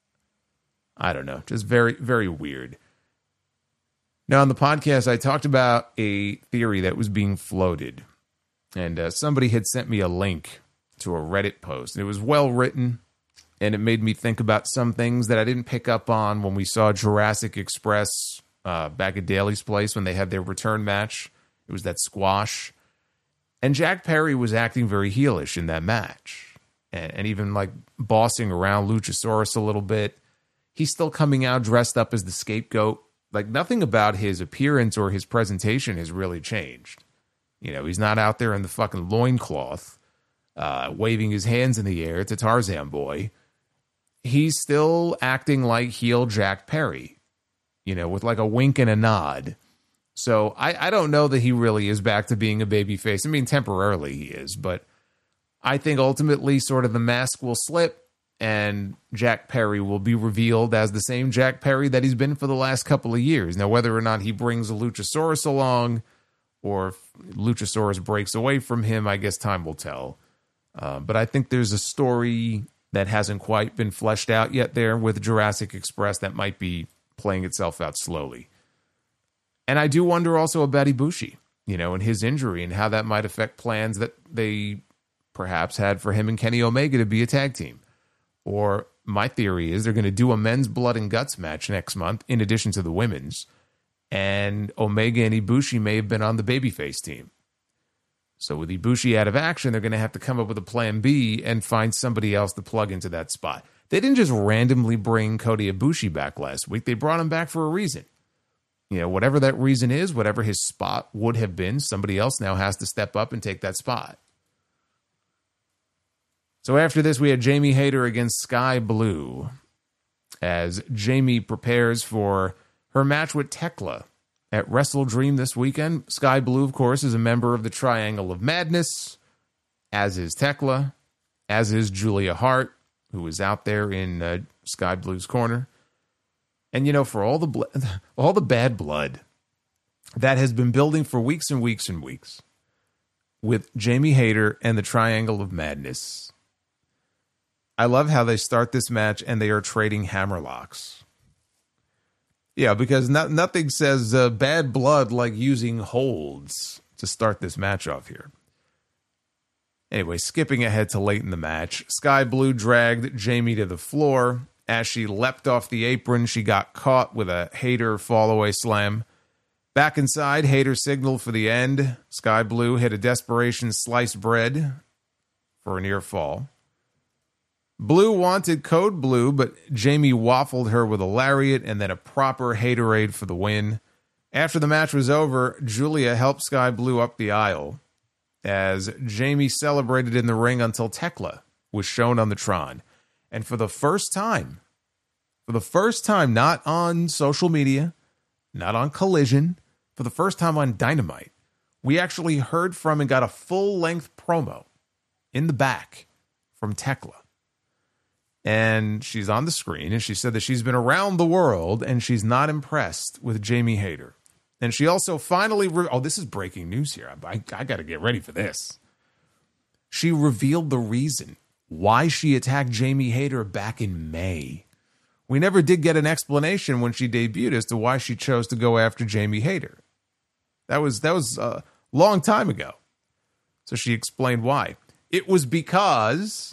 I don't know, just very, very weird. Now, on the podcast, I talked about a theory that was being floated. And somebody had sent me a link to a Reddit post. It was well written, and it made me think about some things that I didn't pick up on when we saw Jurassic Express back at Daly's Place when they had their return match. It was that squash. And Jack Perry was acting very heelish in that match. And even bossing around Luchasaurus a little bit. He's still coming out dressed up as the scapegoat. Nothing about his appearance or his presentation has really changed. He's not out there in the fucking loincloth, waving his hands in the air to Tarzan Boy. He's still acting like heel Jack Perry, with a wink and a nod. So I don't know that he really is back to being a babyface. I mean, temporarily he is, but I think ultimately sort of the mask will slip and Jack Perry will be revealed as the same Jack Perry that he's been for the last couple of years. Now, whether or not he brings a Luchasaurus along or if Luchasaurus breaks away from him, I guess time will tell. But I think there's a story that hasn't quite been fleshed out yet there with Jurassic Express that might be playing itself out slowly. And I do wonder also about Ibushi, and his injury and how that might affect plans that they perhaps had for him and Kenny Omega to be a tag team. Or my theory is they're going to do a men's blood and guts match next month in addition to the women's. And Omega and Ibushi may have been on the babyface team. So with Ibushi out of action, they're going to have to come up with a plan B and find somebody else to plug into that spot. They didn't just randomly bring Kota Ibushi back last week. They brought him back for a reason. You know, whatever that reason is, whatever his spot would have been, somebody else now has to step up and take that spot. So after this, we had Jamie Hayter against Sky Blue as Jamie prepares for her match with Tekla at Wrestle Dream this weekend. Sky Blue, of course, is a member of the Triangle of Madness, as is Tekla, as is Julia Hart, who is out there in Sky Blue's corner. And, you know, for all the bad blood that has been building for weeks and weeks and weeks with Jamie Hayter and the Triangle of Madness, I love how they start this match and they are trading hammerlocks. Yeah, because nothing says bad blood like using holds to start this match off here. Anyway, skipping ahead to late in the match, Sky Blue dragged Jamie to the floor. As she leapt off the apron, she got caught with a Hayter fallaway slam. Back inside, Hayter signaled for the end. Sky Blue hit a desperation sliced bread for a near fall. Blue wanted Code Blue, but Jamie waffled her with a lariat and then a proper Haterade for the win. After the match was over, Julia helped Sky Blue up the aisle as Jamie celebrated in the ring until Tekla was shown on the Tron. And for the first time, not on social media, not on Collision, for the first time on Dynamite, we actually heard from and got a full-length promo in the back from Tekla. And she's on the screen, and she said that she's been around the world, and she's not impressed with Jamie Hayter. And she also finally... this is breaking news here. I got to get ready for this. She revealed the reason why she attacked Jamie Hayter back in May. We never did get an explanation when she debuted as to why she chose to go after Jamie Hayter. That was a long time ago. So she explained why. It was because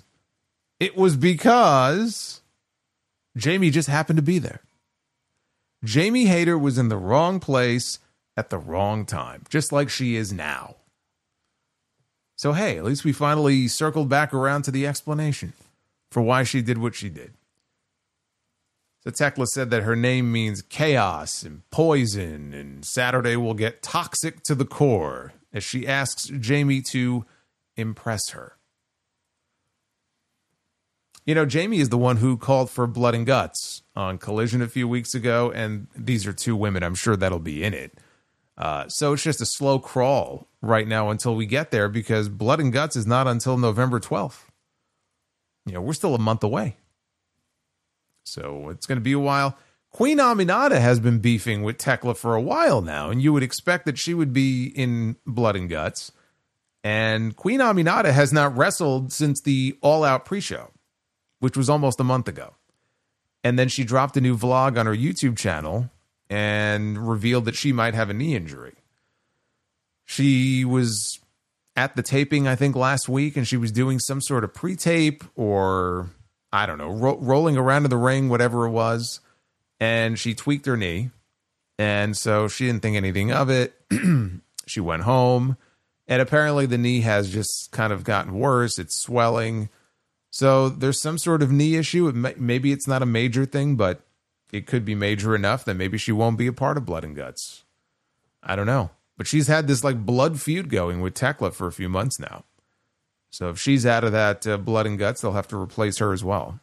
Jamie just happened to be there. Jamie Hayter was in the wrong place at the wrong time, just like she is now. So, hey, at least we finally circled back around to the explanation for why she did what she did. So Tekla said that her name means chaos and poison, and Saturday will get toxic to the core as she asks Jamie to impress her. You know, Jamie is the one who called for Blood and Guts on Collision a few weeks ago, and these are two women. I'm sure that'll be in it. So it's just a slow crawl right now until we get there, because Blood and Guts is not until November 12th. You know, we're still a month away. So it's going to be a while. Queen Aminata has been beefing with Tekla for a while now, and you would expect that she would be in Blood and Guts. And Queen Aminata has not wrestled since the All Out pre-show, which was almost a month ago. And then she dropped a new vlog on her YouTube channel and revealed that she might have a knee injury. She was at the taping, I think, last week, and she was doing some sort of pre-tape or, I don't know, rolling around in the ring, whatever it was, and she tweaked her knee. And so she didn't think anything of it. She went home, and apparently the knee has just kind of gotten worse. It's swelling. So there's some sort of knee issue. Maybe it's not a major thing, but it could be major enough that maybe she won't be a part of Blood and Guts. I don't know. But she's had this like blood feud going with Tekla for a few months now. So if she's out of that Blood and Guts, they'll have to replace her as well.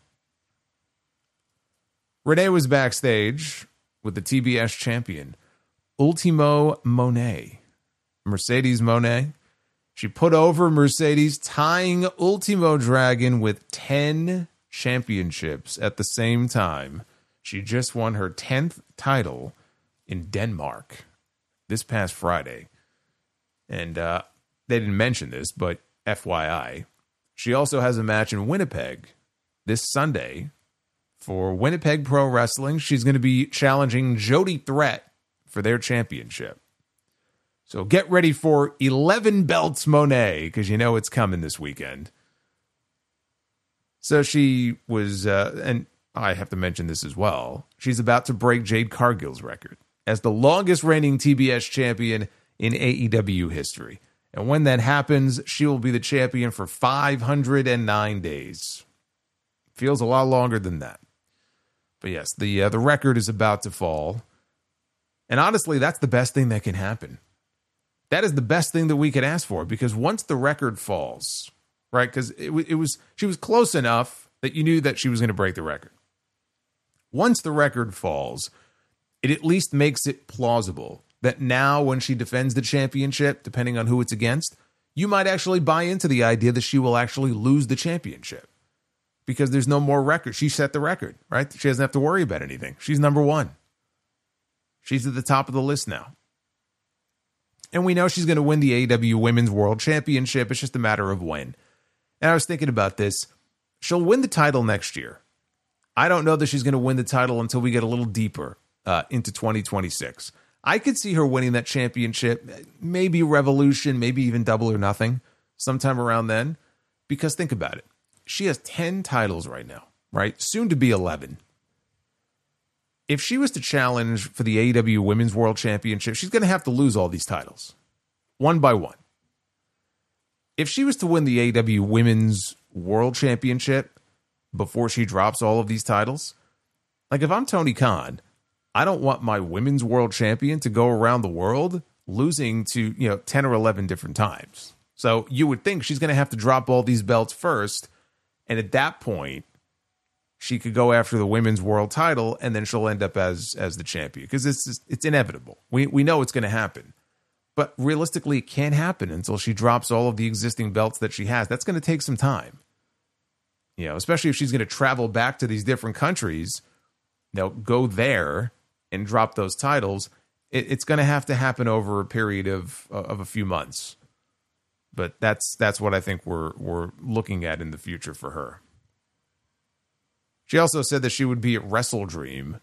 Renee was backstage with the TBS champion, Ultimo Monet. Mercedes Monet. She put over Mercedes, tying Ultimo Dragon with 10 championships at the same time. She just won her 10th title in Denmark this past Friday. And they didn't mention this, but FYI, she also has a match in Winnipeg this Sunday for Winnipeg Pro Wrestling. She's going to be challenging Jody Threat for their championship. So get ready for 11 belts Monet, because you know it's coming this weekend. So she was, and I have to mention this as well, she's about to break Jade Cargill's record as the longest reigning TBS champion in AEW history. And when that happens, she will be the champion for 509 days. Feels a lot longer than that. But yes, the record is about to fall. And honestly, that's the best thing that can happen. That is the best thing that we could ask for, because once the record falls, right? Because she was close enough that you knew that she was going to break the record. Once the record falls, it at least makes it plausible that now when she defends the championship, depending on who it's against, you might actually buy into the idea that she will actually lose the championship because there's no more record. She set the record, right? She doesn't have to worry about anything. She's number one. She's at the top of the list now. And we know she's going to win the AEW Women's World Championship. It's just a matter of when. And I was thinking about this. She'll win the title next year. I don't know that she's going to win the title until we get a little deeper into 2026. I could see her winning that championship, maybe Revolution, maybe even Double or Nothing, sometime around then. Because think about it. She has 10 titles right now, right? Soon to be 11. If she was to challenge for the AEW Women's World Championship, she's going to have to lose all these titles, one by one. If she was to win the AEW Women's World Championship before she drops all of these titles, like if I'm Tony Khan, I don't want my Women's World Champion to go around the world losing to, 10 or 11 different times. So you would think she's going to have to drop all these belts first, and at that point, she could go after the women's world title, and then she'll end up as the champion because it's inevitable. We know it's going to happen, but realistically, it can't happen until she drops all of the existing belts that she has. That's going to take some time, especially if she's going to travel back to these different countries. Go there and drop those titles. It's going to have to happen over a period of a few months, but that's what I think we're looking at in the future for her. She also said that she would be at Wrestle Dream,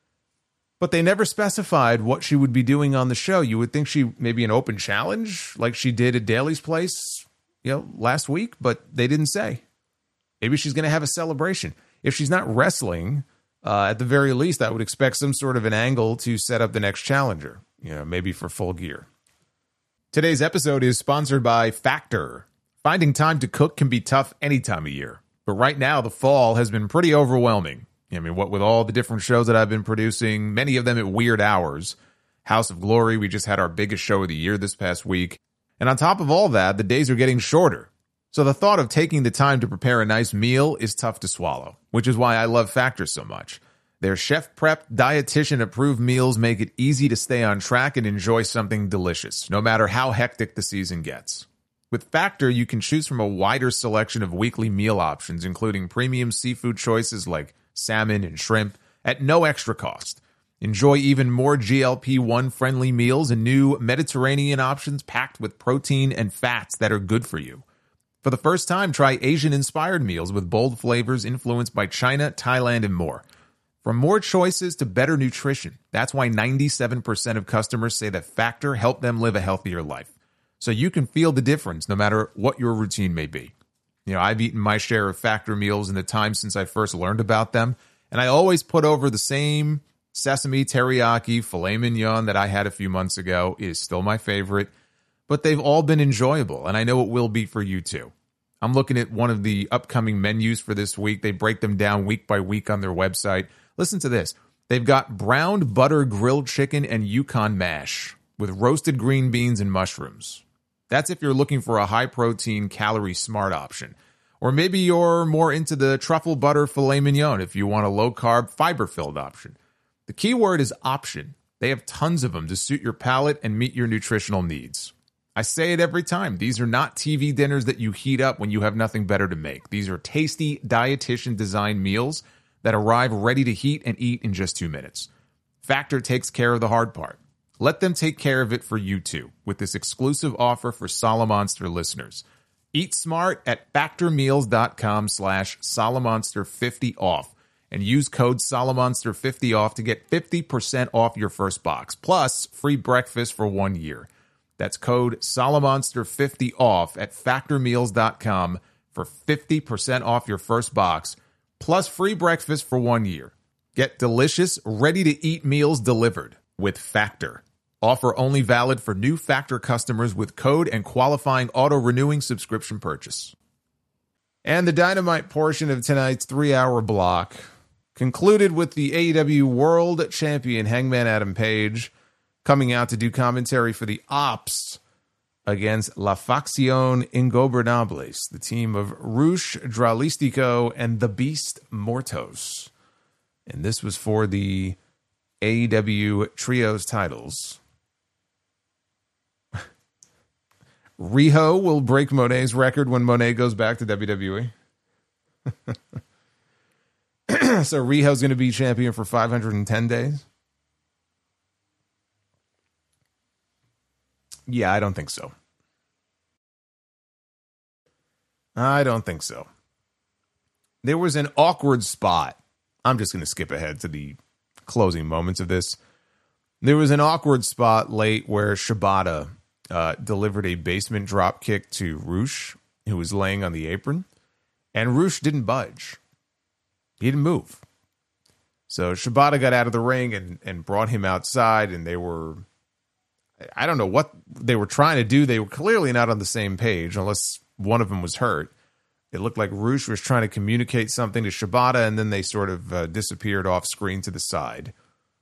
but they never specified what she would be doing on the show. You would think she maybe an open challenge like she did at Daly's Place, last week, but they didn't say. Maybe she's going to have a celebration. If she's not wrestling, at the very least, I would expect some sort of an angle to set up the next challenger, maybe for Full Gear. Today's episode is sponsored by Factor. Finding time to cook can be tough any time of year. But right now, the fall has been pretty overwhelming. What with all the different shows that I've been producing, many of them at weird hours. House of Glory, we just had our biggest show of the year this past week. And on top of all that, the days are getting shorter. So the thought of taking the time to prepare a nice meal is tough to swallow, which is why I love Factor so much. Their chef-prepped, dietitian-approved meals make it easy to stay on track and enjoy something delicious, no matter how hectic the season gets. With Factor, you can choose from a wider selection of weekly meal options, including premium seafood choices like salmon and shrimp, at no extra cost. Enjoy even more GLP-1 friendly meals and new Mediterranean options packed with protein and fats that are good for you. For the first time, try Asian-inspired meals with bold flavors influenced by China, Thailand, and more. From more choices to better nutrition, that's why 97% of customers say that Factor helped them live a healthier life. So you can feel the difference no matter what your routine may be. I've eaten my share of Factor meals in the time since I first learned about them, and I always put over the same sesame teriyaki filet mignon that I had a few months ago. It is still my favorite, but they've all been enjoyable, and I know it will be for you too. I'm looking at one of the upcoming menus for this week. They break them down week by week on their website. Listen to this. They've got browned butter grilled chicken and Yukon mash with roasted green beans and mushrooms. That's if you're looking for a high-protein, calorie-smart option. Or maybe you're more into the truffle butter filet mignon if you want a low-carb, fiber-filled option. The key word is option. They have tons of them to suit your palate and meet your nutritional needs. I say it every time. These are not TV dinners that you heat up when you have nothing better to make. These are tasty, dietitian-designed meals that arrive ready to heat and eat in just 2 minutes. Factor takes care of the hard part. Let them take care of it for you too with this exclusive offer for Solomonster listeners. Eat smart at factormeals.com/Solomonster50 off and use code Solomonster50 off to get 50% off your first box, plus free breakfast for 1 year. That's code Solomonster50 off at factormeals.com for 50% off your first box, plus free breakfast for 1 year. Get delicious, ready-to-eat meals delivered with Factor, Offer only valid for new Factor customers with code and qualifying auto-renewing subscription purchase. And the Dynamite portion of tonight's 3-hour block concluded with the AEW World Champion Hangman Adam Page coming out to do commentary for the Ops against La Facción Ingobernables, the team of Rush, Dralistico, and the Beast Mortos. And this was for the AEW Trios titles. Riho will break Monet's record when Monet goes back to WWE. So Riho's going to be champion for 510 days? Yeah, I don't think so. I don't think so. There was an awkward spot. I'm just going to skip ahead to the closing moments of this. There was an awkward spot late where Shibata delivered a basement drop kick to Rush, who was laying on the apron, and Rush didn't budge. He didn't move. So Shibata got out of the ring and brought him outside, and they were, I don't know what they were trying to do. They were clearly not on the same page, unless one of them was hurt. It looked like Rush was trying to communicate something to Shibata, and then they sort of disappeared off screen to the side.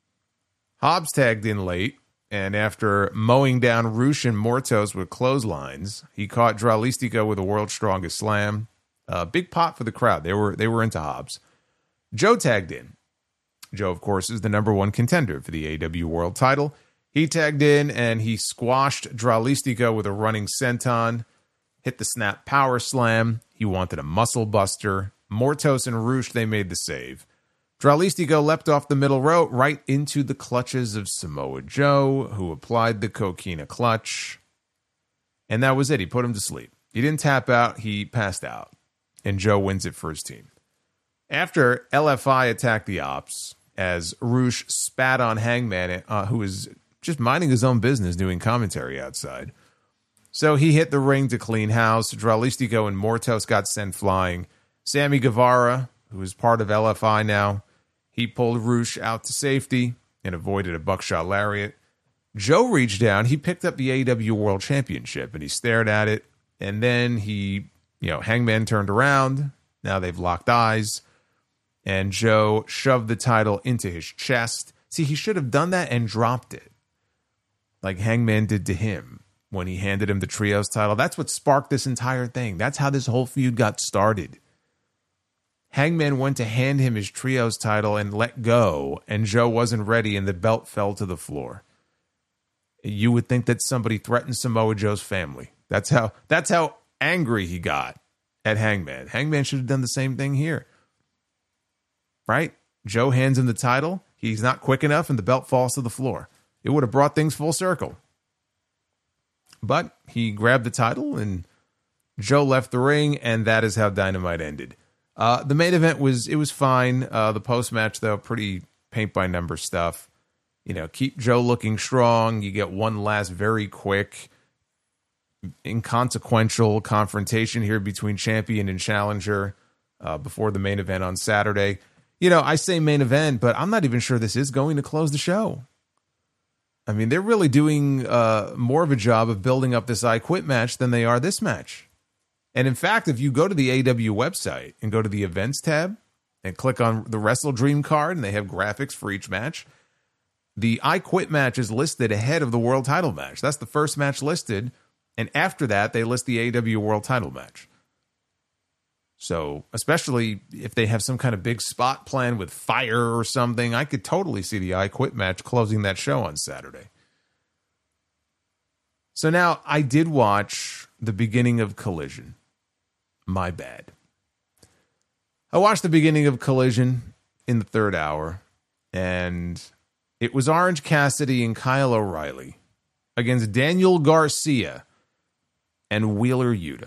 Hobbs tagged in late, and after mowing down Rush and Mortos with clotheslines, he caught Dralistico with the world's strongest slam. Big pop for the crowd. They were into Hobbs. Joe tagged in. Joe, of course, is the number one contender for the AEW World title. He tagged in, and he squashed Dralistico with a running senton, hit the snap power slam. He wanted a muscle buster. Mortos and Rush, they made the save. Dralistico leapt off the middle rope right into the clutches of Samoa Joe, who applied the Coquina clutch. And that was it. He put him to sleep. He didn't tap out. He passed out. And Joe wins it for his team. After LFI attacked the Ops, as Rush spat on Hangman, who was just minding his own business doing commentary outside. So he hit the ring to clean house. Dralistico and Mortos got sent flying. Sammy Guevara, who is part of LFI now, he pulled Rush out to safety and avoided a buckshot lariat. Joe reached down. He picked up the AEW World Championship, and he stared at it. And then Hangman turned around. Now they've locked eyes. And Joe shoved the title into his chest. See, he should have done that and dropped it, like Hangman did to him when he handed him the Trios title. That's what sparked this entire thing. That's how this whole feud got started. Hangman went to hand him his Trios title and let go, and Joe wasn't ready, and the belt fell to the floor. You would think that somebody threatened Samoa Joe's family. That's how angry he got at Hangman. Hangman should have done the same thing here. Right? Joe hands him the title. He's not quick enough, and the belt falls to the floor. It would have brought things full circle. But he grabbed the title, and Joe left the ring, and that is how Dynamite ended. The main event was fine. The post-match, though, pretty paint-by-number stuff. Keep Joe looking strong. You get one last very quick, inconsequential confrontation here between champion and challenger before the main event on Saturday. I say main event, but I'm not even sure this is going to close the show. I mean, they're really doing more of a job of building up this I Quit match than they are this match. And in fact, if you go to the AEW website and go to the events tab and click on the Wrestle Dream card, and they have graphics for each match, the I Quit match is listed ahead of the world title match. That's the first match listed. And after that, they list the AEW world title match. So, especially if they have some kind of big spot plan with fire or something, I could totally see the I Quit match closing that show on Saturday. So now, I did watch the beginning of Collision. My bad. I watched the beginning of Collision in the third hour, and it was Orange Cassidy and Kyle O'Reilly against Daniel Garcia and Wheeler Yuta.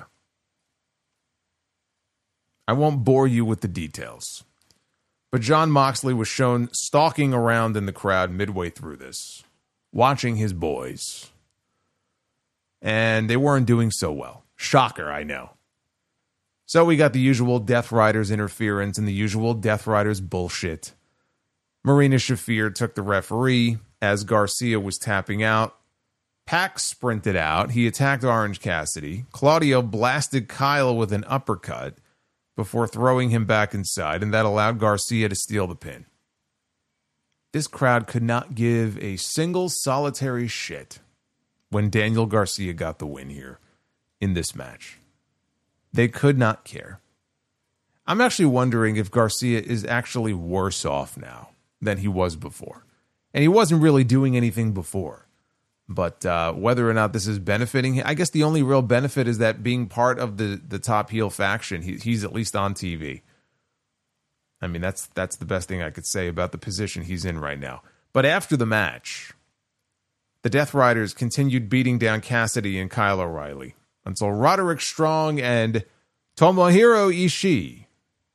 I won't bore you with the details, but Jon Moxley was shown stalking around in the crowd midway through this, watching his boys. And they weren't doing so well. Shocker, I know. So we got the usual Death Riders interference and the usual Death Riders bullshit. Marina Shafir took the referee, as Garcia was tapping out. Pac sprinted out. He attacked Orange Cassidy. Claudio blasted Kyle with an uppercut before throwing him back inside, and that allowed Garcia to steal the pin. This crowd could not give a single solitary shit when Daniel Garcia got the win here in this match. They could not care. I'm actually wondering if Garcia is actually worse off now than he was before. And he wasn't really doing anything before. But whether or not this is benefiting him, I guess the only real benefit is that being part of the top heel faction, he's at least on TV. I mean, that's the best thing I could say about the position he's in right now. But after the match, the Death Riders continued beating down Cassidy and Kyle O'Reilly until Roderick Strong and Tomohiro Ishii,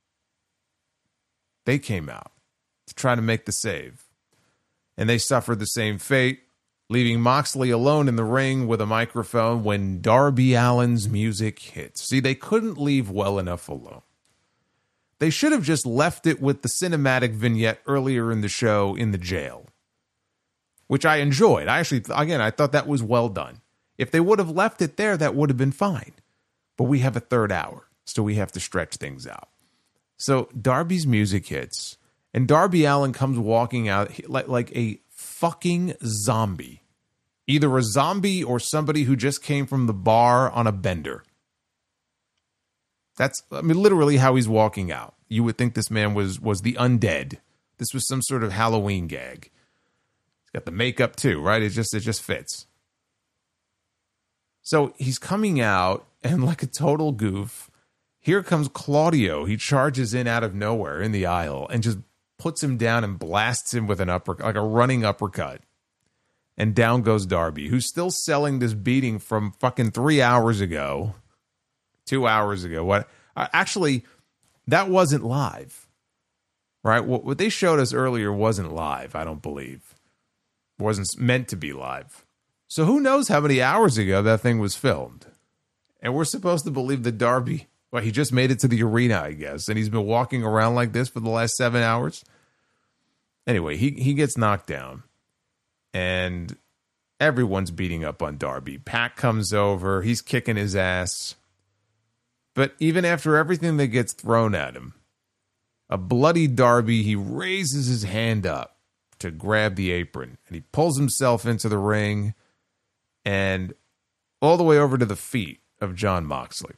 they came out to try to make the save. And they suffered the same fate, leaving Moxley alone in the ring with a microphone when Darby Allin's music hits. See, they couldn't leave well enough alone. They should have just left it with the cinematic vignette earlier in the show in the jail, which I enjoyed. I thought that was well done. If they would have left it there, that would have been fine. But we have a third hour, so we have to stretch things out. So Darby's music hits, and Darby Allin comes walking out like a fucking zombie. Either a zombie or somebody who just came from the bar on a bender. That's, literally how he's walking out. You would think this man was the undead. This was some sort of Halloween gag. He's got the makeup too, right? It just fits. So he's coming out, and like a total goof, here comes Claudio. He charges in out of nowhere in the aisle and just puts him down and blasts him with an uppercut, like a running uppercut. And down goes Darby, who's still selling this beating from fucking 3 hours ago. 2 hours ago. What? Actually, that wasn't live, right? What they showed us earlier wasn't live, I don't believe. It wasn't meant to be live. So who knows how many hours ago that thing was filmed? And we're supposed to believe that Darby, well, he just made it to the arena, I guess, and he's been walking around like this for the last 7 hours. Anyway, he gets knocked down, and everyone's beating up on Darby. Pac comes over, he's kicking his ass. But even after everything that gets thrown at him, a bloody Darby, he raises his hand up to grab the apron, and he pulls himself into the ring and all the way over to the feet of Jon Moxley.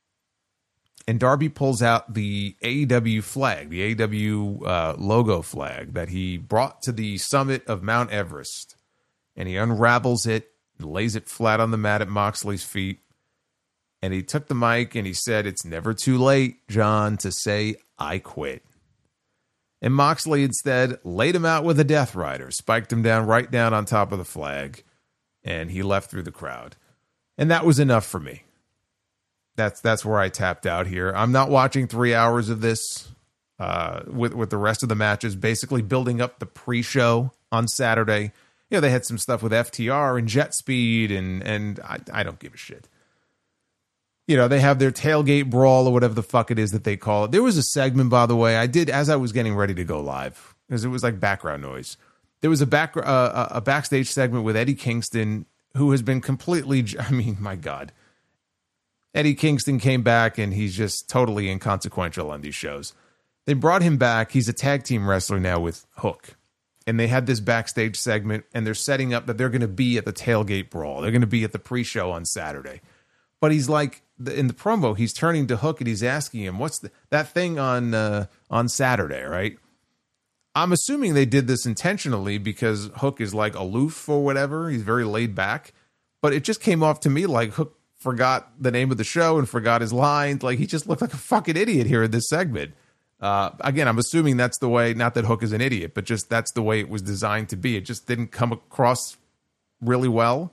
And Darby pulls out the AEW flag, the AEW logo flag that he brought to the summit of Mount Everest. And he unravels it and lays it flat on the mat at Moxley's feet. And he took the mic and he said, "It's never too late, John, to say I quit." And Moxley instead laid him out with a Death Rider, spiked him down right down on top of the flag, and he left through the crowd. And that was enough for me. That's where I tapped out here. I'm not watching 3 hours of this with the rest of the matches, basically building up the pre-show on Saturday. You know, they had some stuff with FTR and Jet Speed, and I don't give a shit. You know, they have their tailgate brawl or whatever the fuck it is that they call it. There was a segment, by the way, I did as I was getting ready to go live, because it was like background noise. There was a backstage segment with Eddie Kingston, who has been completely, my God. Eddie Kingston came back, and he's just totally inconsequential on these shows. They brought him back. He's a tag team wrestler now with Hook. And they had this backstage segment, and they're setting up that they're going to be at the tailgate brawl. They're going to be at the pre-show on Saturday. But he's like, in the promo, he's turning to Hook and he's asking him, what's that thing on Saturday, right? I'm assuming they did this intentionally because Hook is like aloof or whatever. He's very laid back. But it just came off to me like Hook forgot the name of the show and forgot his lines. Like, he just looked like a fucking idiot here in this segment. Again, I'm assuming that's the way, not that Hook is an idiot, but just that's the way it was designed to be. It just didn't come across really well.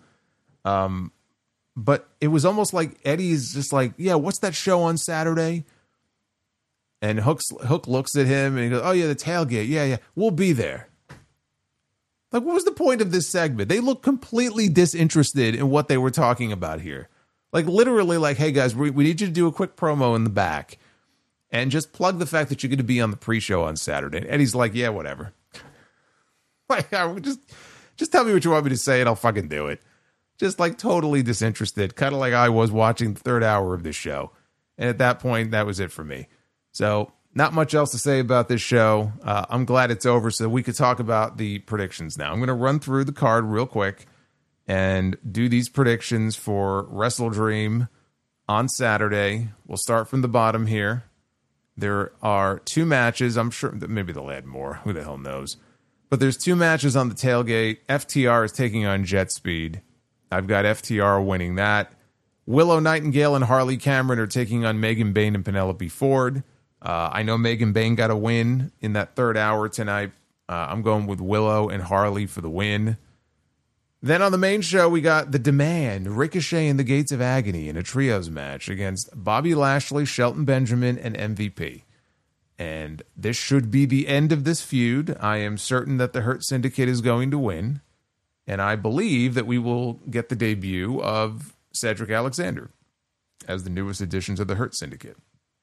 But it was almost like Eddie's just like, yeah, what's that show on Saturday? And Hook looks at him and he goes, oh, yeah, the tailgate. Yeah, we'll be there. Like, what was the point of this segment? They look completely disinterested in what they were talking about here. Like, literally like, hey, guys, we need you to do a quick promo in the back and just plug the fact that you're going to be on the pre-show on Saturday. And Eddie's like, yeah, whatever. Like, Just tell me what you want me to say and I'll fucking do it. Just like totally disinterested, kind of like I was watching the third hour of this show. And at that point, that was it for me. So not much else to say about this show. I'm glad it's over so we could talk about the predictions now. I'm going to run through the card real quick and do these predictions for Wrestle Dream on Saturday. We'll start from the bottom here. There are 2 matches. I'm sure that maybe they'll add more. Who the hell knows? But there's 2 matches on the tailgate. FTR is taking on Jet Speed. I've got FTR winning that. Willow Nightingale and Harley Cameron are taking on Megan Bayne and Penelope Ford. I know Megan Bayne got a win in that third hour tonight. I'm going with Willow and Harley for the win. Then on the main show, we got The Demand, Ricochet and the Gates of Agony in a trios match against Bobby Lashley, Shelton Benjamin, and MVP. And this should be the end of this feud. I am certain that the Hurt Syndicate is going to win. And I believe that we will get the debut of Cedric Alexander as the newest addition to the Hurt Syndicate.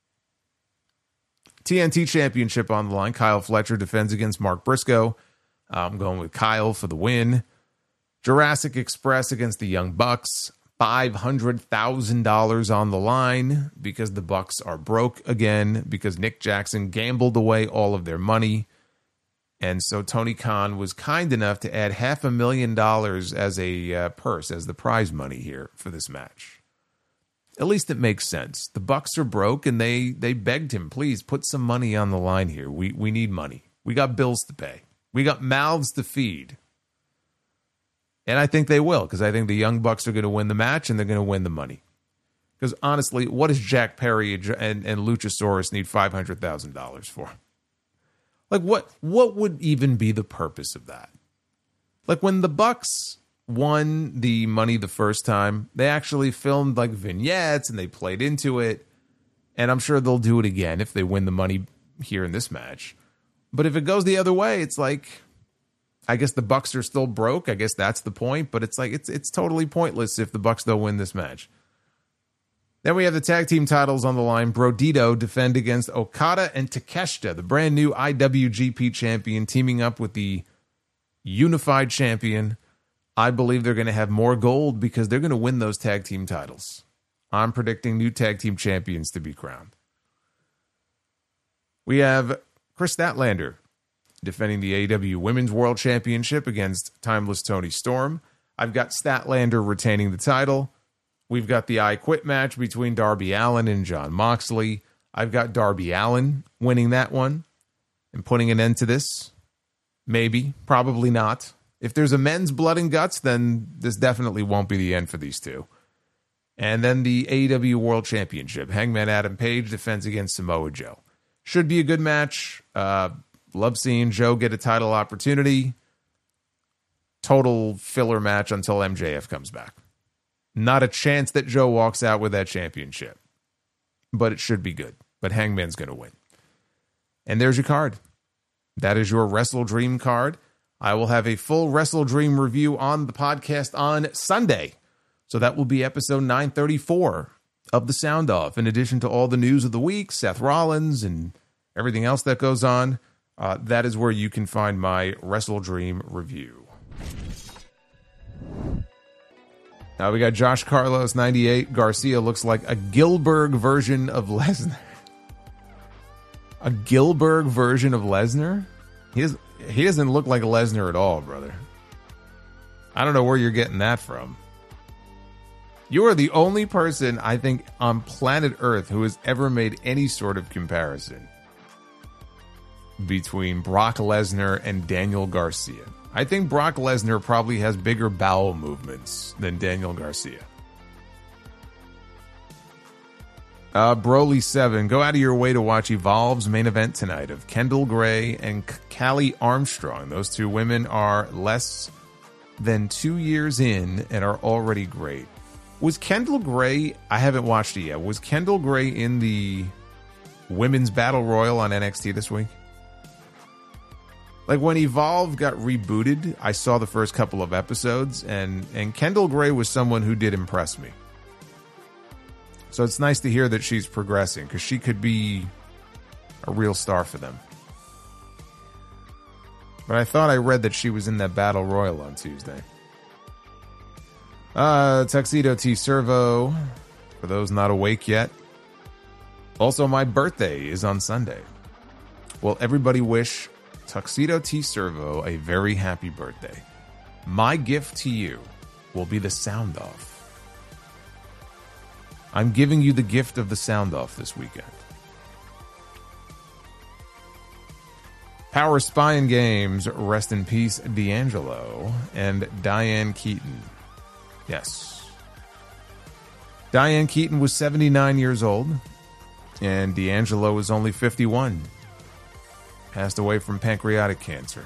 TNT Championship on the line. Kyle Fletcher defends against Mark Briscoe. I'm going with Kyle for the win. Jurassic Express against the Young Bucks. $500,000 on the line because the Bucks are broke again because Nick Jackson gambled away all of their money. And so Tony Khan was kind enough to add $500,000 as a purse, as the prize money here for this match. At least it makes sense. The Bucks are broke, and they begged him, please put some money on the line here. We need money. We got bills to pay. We got mouths to feed. And I think they will, because I think the Young Bucks are going to win the match, and they're going to win the money. Because honestly, what does Jack Perry and Luchasaurus need $500,000 for? Like, what would even be the purpose of that? Like, when the Bucks won the money the first time, they actually filmed, like, vignettes, and they played into it. And I'm sure they'll do it again if they win the money here in this match. But if it goes the other way, it's like, I guess the Bucks are still broke. I guess that's the point. But it's like, it's totally pointless if the Bucks don't win this match. Then we have the tag team titles on the line. Brodito defend against Okada and Takeshita, the brand new IWGP champion, teaming up with the unified champion. I believe they're going to have more gold because they're going to win those tag team titles. I'm predicting new tag team champions to be crowned. We have Chris Statlander defending the AEW Women's World Championship against Timeless Toni Storm. I've got Statlander retaining the title. We've got the I Quit match between Darby Allin and Jon Moxley. I've got Darby Allin winning that one and putting an end to this. Maybe, probably not. If there's a men's blood and guts, then this definitely won't be the end for these two. And then the AEW World Championship. Hangman Adam Page defends against Samoa Joe. Should be a good match. Love seeing Joe get a title opportunity. Total filler match until MJF comes back. Not a chance that Joe walks out with that championship. But it should be good. But Hangman's going to win. And there's your card. That is your Wrestle Dream card. I will have a full Wrestle Dream review on the podcast on Sunday. So that will be episode 934 of The Sound Off. In addition to all the news of the week, Seth Rollins and everything else that goes on, that is where you can find my Wrestle Dream review. Now we got Josh Carlos, 98. Garcia looks like a Gilbert version of Lesnar. A Gilbert version of Lesnar? He doesn't look like a Lesnar at all, brother. I don't know where you're getting that from. You are the only person, I think, on planet Earth who has ever made any sort of comparison between Brock Lesnar and Daniel Garcia. I think Brock Lesnar probably has bigger bowel movements than Daniel Garcia. Broly7, go out of your way to watch Evolve's main event tonight of Kendall Gray and Callie Armstrong. Those two women are less than 2 years in and are already great. Was Kendall Gray, I haven't watched it yet, was Kendall Gray in the Women's Battle Royal on NXT this week? Like when Evolve got rebooted, I saw the first couple of episodes, and Kendall Gray was someone who did impress me. So it's nice to hear that she's progressing, because she could be a real star for them. But I thought I read that she was in that Battle Royal on Tuesday. Tuxedo T Servo, for those not awake yet. Also, my birthday is on Sunday. Well, everybody wish Tuxedo T Servo a very happy birthday. My gift to you will be the sound off. I'm giving you the gift of the sound off this weekend. Power Spying Games, rest in peace, D'Angelo and Diane Keaton. Yes. Diane Keaton was 79 years old, and D'Angelo was only 51. Passed away from pancreatic cancer.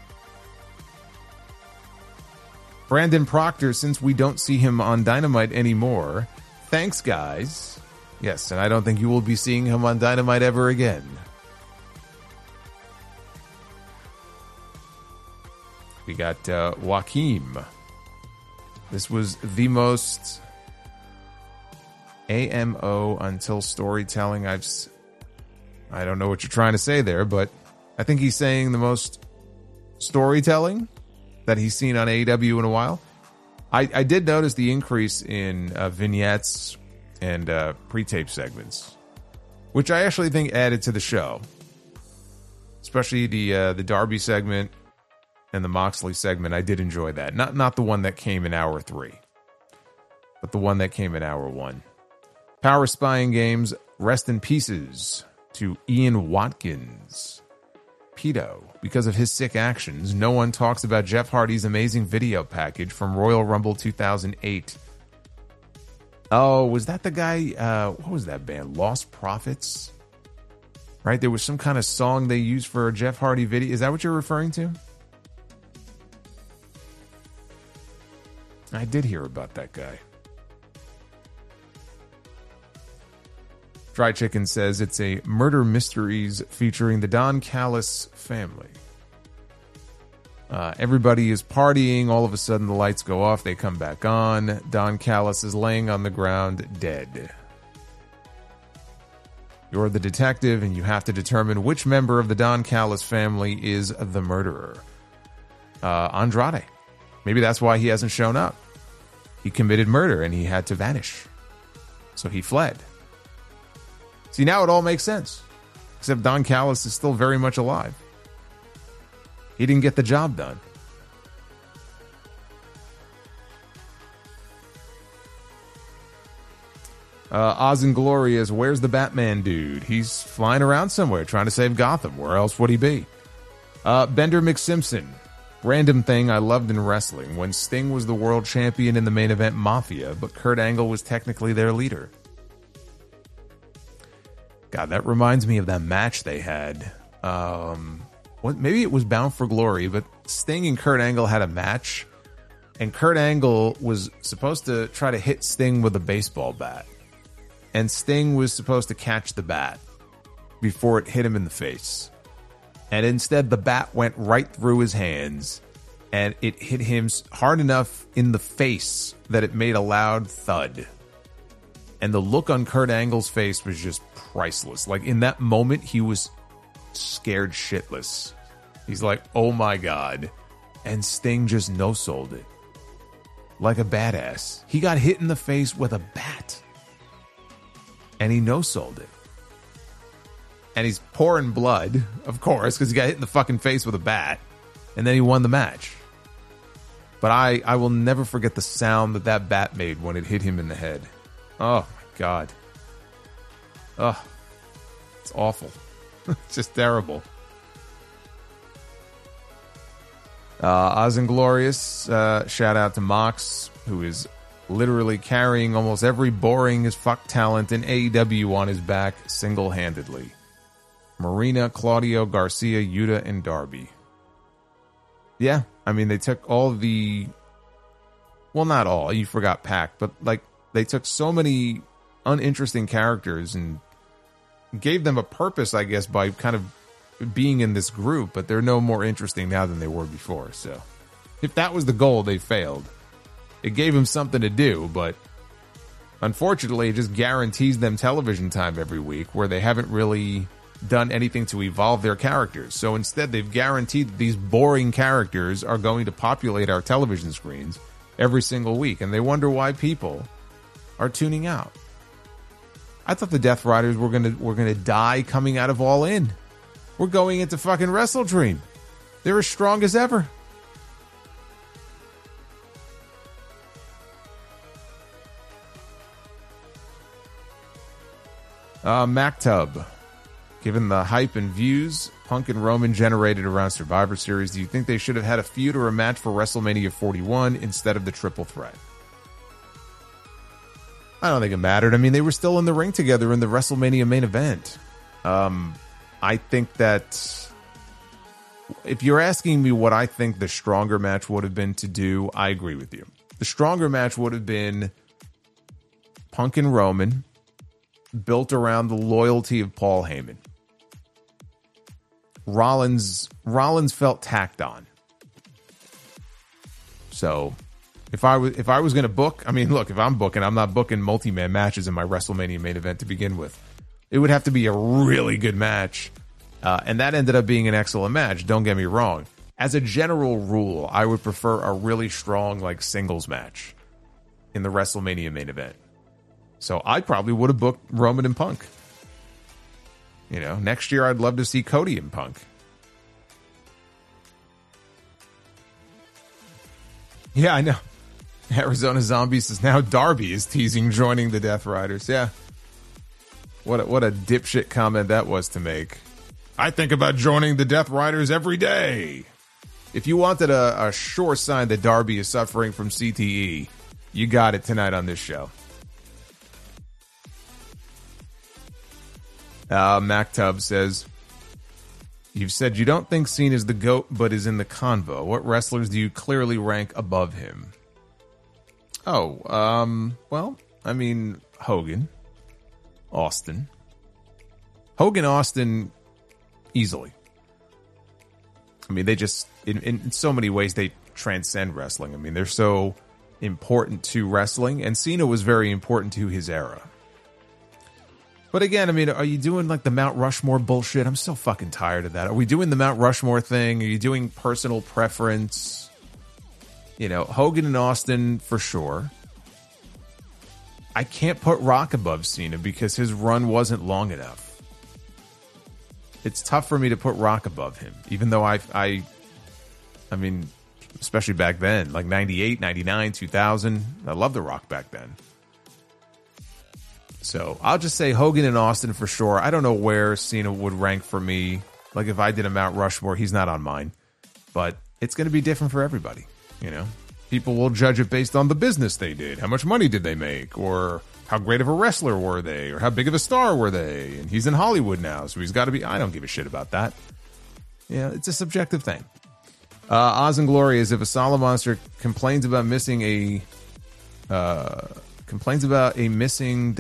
Brandon Proctor, since we don't see him on Dynamite anymore, thanks, guys. Yes, and I don't think you will be seeing him on Dynamite ever again. We got Joaquim. This was the most AMO until storytelling I don't know what you're trying to say there, but I think he's saying the most storytelling that he's seen on AEW in a while. I did notice the increase in vignettes and pre-tape segments, which I actually think added to the show, especially the Darby segment and the Moxley segment. I did enjoy that. Not the one that came in hour 3, but the one that came in hour 1. Power Spying Games, rest in pieces to Ian Watkins. Pedo, because of his sick actions, no one talks about Jeff Hardy's amazing video package from Royal Rumble 2008. Oh, was that the guy? What was that band? Lost Prophets? Right? There was some kind of song they used for a Jeff Hardy video. Is that what you're referring to? I did hear about that guy. Dry Chicken says it's a murder mysteries featuring the Don Callis family. Everybody is partying. All of a sudden, the lights go off. They come back on. Don Callis is laying on the ground, dead. You're the detective, and you have to determine which member of the Don Callis family is the murderer. Andrade. Maybe that's why he hasn't shown up. He committed murder, and he had to vanish. So he fled. See, now it all makes sense. Except Don Callis is still very much alive. He didn't get the job done. Oz and Glorious, where's the Batman dude? He's flying around somewhere trying to save Gotham. Where else would he be? Bender McSimpson. Random thing I loved in wrestling. When Sting was the world champion in the main event Mafia, but Kurt Angle was technically their leader. God, that reminds me of that match they had. Maybe it was Bound for Glory, but Sting and Kurt Angle had a match, and Kurt Angle was supposed to try to hit Sting with a baseball bat, and Sting was supposed to catch the bat before it hit him in the face. And instead, the bat went right through his hands, and it hit him hard enough in the face that it made a loud thud. And the look on Kurt Angle's face was just priceless. Like, in that moment, he was scared shitless. He's like, oh my God. And Sting just no-sold it. Like a badass. He got hit in the face with a bat. And he no-sold it. And he's pouring blood, of course, because he got hit in the fucking face with a bat. And then he won the match. But I will never forget the sound that bat made when it hit him in the head. Oh, my God. Oh, it's awful. It's just terrible. Oz and Glorious, shout out to Mox, who is literally carrying almost every boring as fuck talent in AEW on his back single-handedly. Marina, Claudio, Garcia, Yuta, and Darby. Yeah, I mean, they took all the... Well, not all. You forgot Pac, but, like, they took so many uninteresting characters and gave them a purpose, I guess, by kind of being in this group, but they're no more interesting now than they were before. So if that was the goal, they failed. It gave them something to do, but unfortunately, it just guarantees them television time every week where they haven't really done anything to evolve their characters. So instead, they've guaranteed that these boring characters are going to populate our television screens every single week, and they wonder why people are tuning out. I thought the Death Riders were gonna die coming out of All In. We're going into fucking Wrestle Dream. They're as strong as ever. MacTub. Given the hype and views Punk and Roman generated around Survivor Series, do you think they should have had a feud or a match for WrestleMania 41 instead of the triple threat? I don't think it mattered. I mean, they were still in the ring together in the WrestleMania main event. I think that if you're asking me what I think the stronger match would have been to do, I agree with you. The stronger match would have been Punk and Roman, built around the loyalty of Paul Heyman. Rollins felt tacked on. So if I was going to book, I mean, look, if I'm booking, I'm not booking multi-man matches in my WrestleMania main event to begin with. It would have to be a really good match. And that ended up being an excellent match. Don't get me wrong. As a general rule, I would prefer a really strong, like, singles match in the WrestleMania main event. So I probably would have booked Roman and Punk. You know, next year I'd love to see Cody and Punk. Yeah, I know. Arizona Zombie says now Darby is teasing joining the Death Riders. Yeah. What a dipshit comment that was to make. I think about joining the Death Riders every day. If you wanted a sure sign that Darby is suffering from CTE, you got it tonight on this show. MacTub says, you've said you don't think Cena's the GOAT, but is in the convo. What wrestlers do you clearly rank above him? Well, I mean, Hogan, Austin, Austin, easily. I mean, they just, in so many ways, they transcend wrestling. I mean, they're so important to wrestling, and Cena was very important to his era. But again, I mean, are you doing like the Mount Rushmore bullshit? I'm so fucking tired of that. Are we doing the Mount Rushmore thing? Are you doing personal preference? You know, Hogan and Austin for sure. I can't put Rock above Cena because his run wasn't long enough. It's tough for me to put Rock above him, even though I mean, especially back then, like 98, 99, 2000. I loved The Rock back then. So I'll just say Hogan and Austin for sure. I don't know where Cena would rank for me. Like if I did a Mount Rushmore, he's not on mine. But it's going to be different for everybody, you know? People will judge it based on the business they did. How much money did they make? Or how great of a wrestler were they? Or how big of a star were they? And he's in Hollywood now, so he's got to be... I don't give a shit about that. Yeah, it's a subjective thing. Oz and Glory is if a Solid Monster complains about missing a... complains about a missing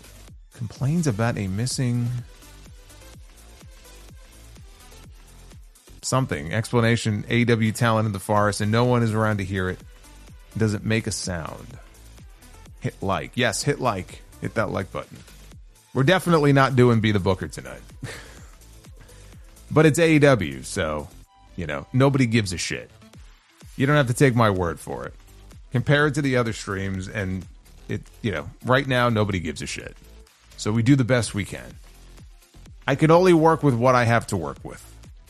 something explanation AW talent in the forest and no one is around to hear it. Doesn't make a sound. Hit like. Yes, hit like. Hit that like button. We're definitely not doing Be the Booker tonight. But it's AEW, so, you know, nobody gives a shit. You don't have to take my word for it. Compare it to the other streams and it, you know, right now nobody gives a shit. So we do the best we can. I can only work with what I have to work with.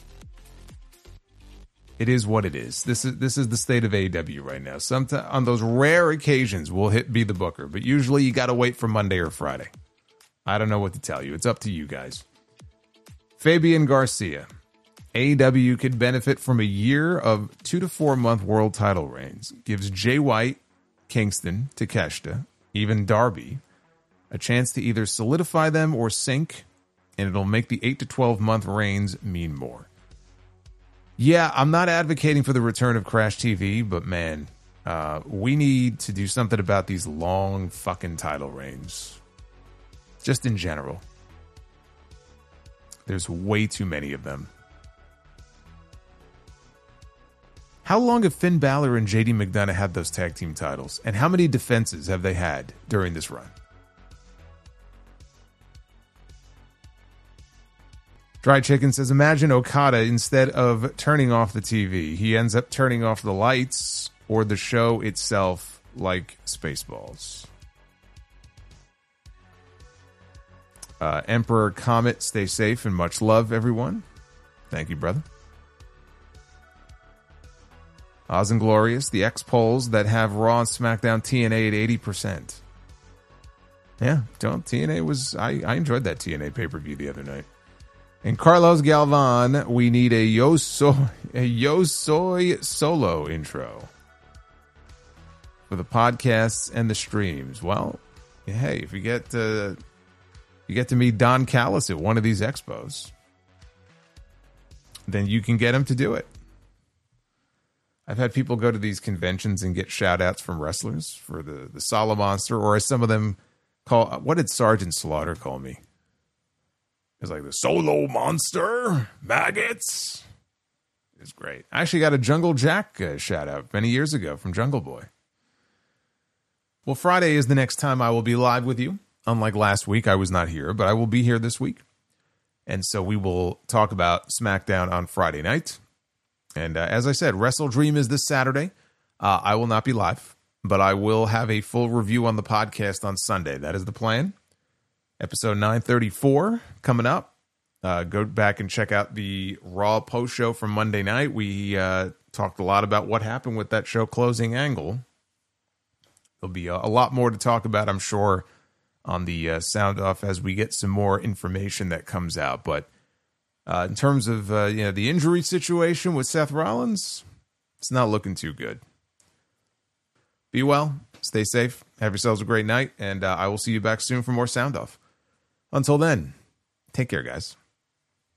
It is what it is. This is the state of AEW right now. Sometimes on those rare occasions we'll hit Be the Booker, but usually you got to wait for Monday or Friday. I don't know what to tell you. It's up to you guys. Fabian Garcia. AEW could benefit from a year of 2 to 4 month world title reigns. Gives Jay White, Kingston, Takeshita, even Darby a chance to either solidify them or sink, and it'll make the 8 to 12 month reigns mean more. Yeah, I'm not advocating for the return of Crash TV, but man, we need to do something about these long fucking title reigns. Just in general. There's way too many of them. How long have Finn Balor and JD McDonough had those tag team titles? And how many defenses have they had during this run? Dry Chicken says, imagine Okada, instead of turning off the TV, he ends up turning off the lights or the show itself, like Spaceballs. Emperor Comet, stay safe and much love, everyone. Thank you, brother. Oz and Glorious, the X-Polls that have Raw and SmackDown TNA at 80%. Yeah, TNA was... I enjoyed that TNA pay-per-view the other night. And Carlos Galvan, we need a Yo Soy solo intro for the podcasts and the streams. Well, hey, if you get to meet Don Callis at one of these expos, then you can get him to do it. I've had people go to these conventions and get shout-outs from wrestlers for the Solo Monster, or as some of them call... What did Sergeant Slaughter call me? It's like the Solo Monster, maggots. It's great. I actually got a Jungle Jack shout out many years ago from Jungle Boy. Well, Friday is the next time I will be live with you. Unlike last week, I was not here, but I will be here this week. And so we will talk about SmackDown on Friday night. And as I said, Wrestle Dream is this Saturday. I will not be live, but I will have a full review on the podcast on Sunday. That is the plan. Episode 934 coming up. Go back and check out the Raw post show from Monday night. We talked a lot about what happened with that show closing Angle. There'll be a lot more to talk about, I'm sure, on the sound off as we get some more information that comes out. But in terms of the injury situation with Seth Rollins, it's not looking too good. Be well, stay safe, have yourselves a great night, and I will see you back soon for more sound off. Until then, take care, guys.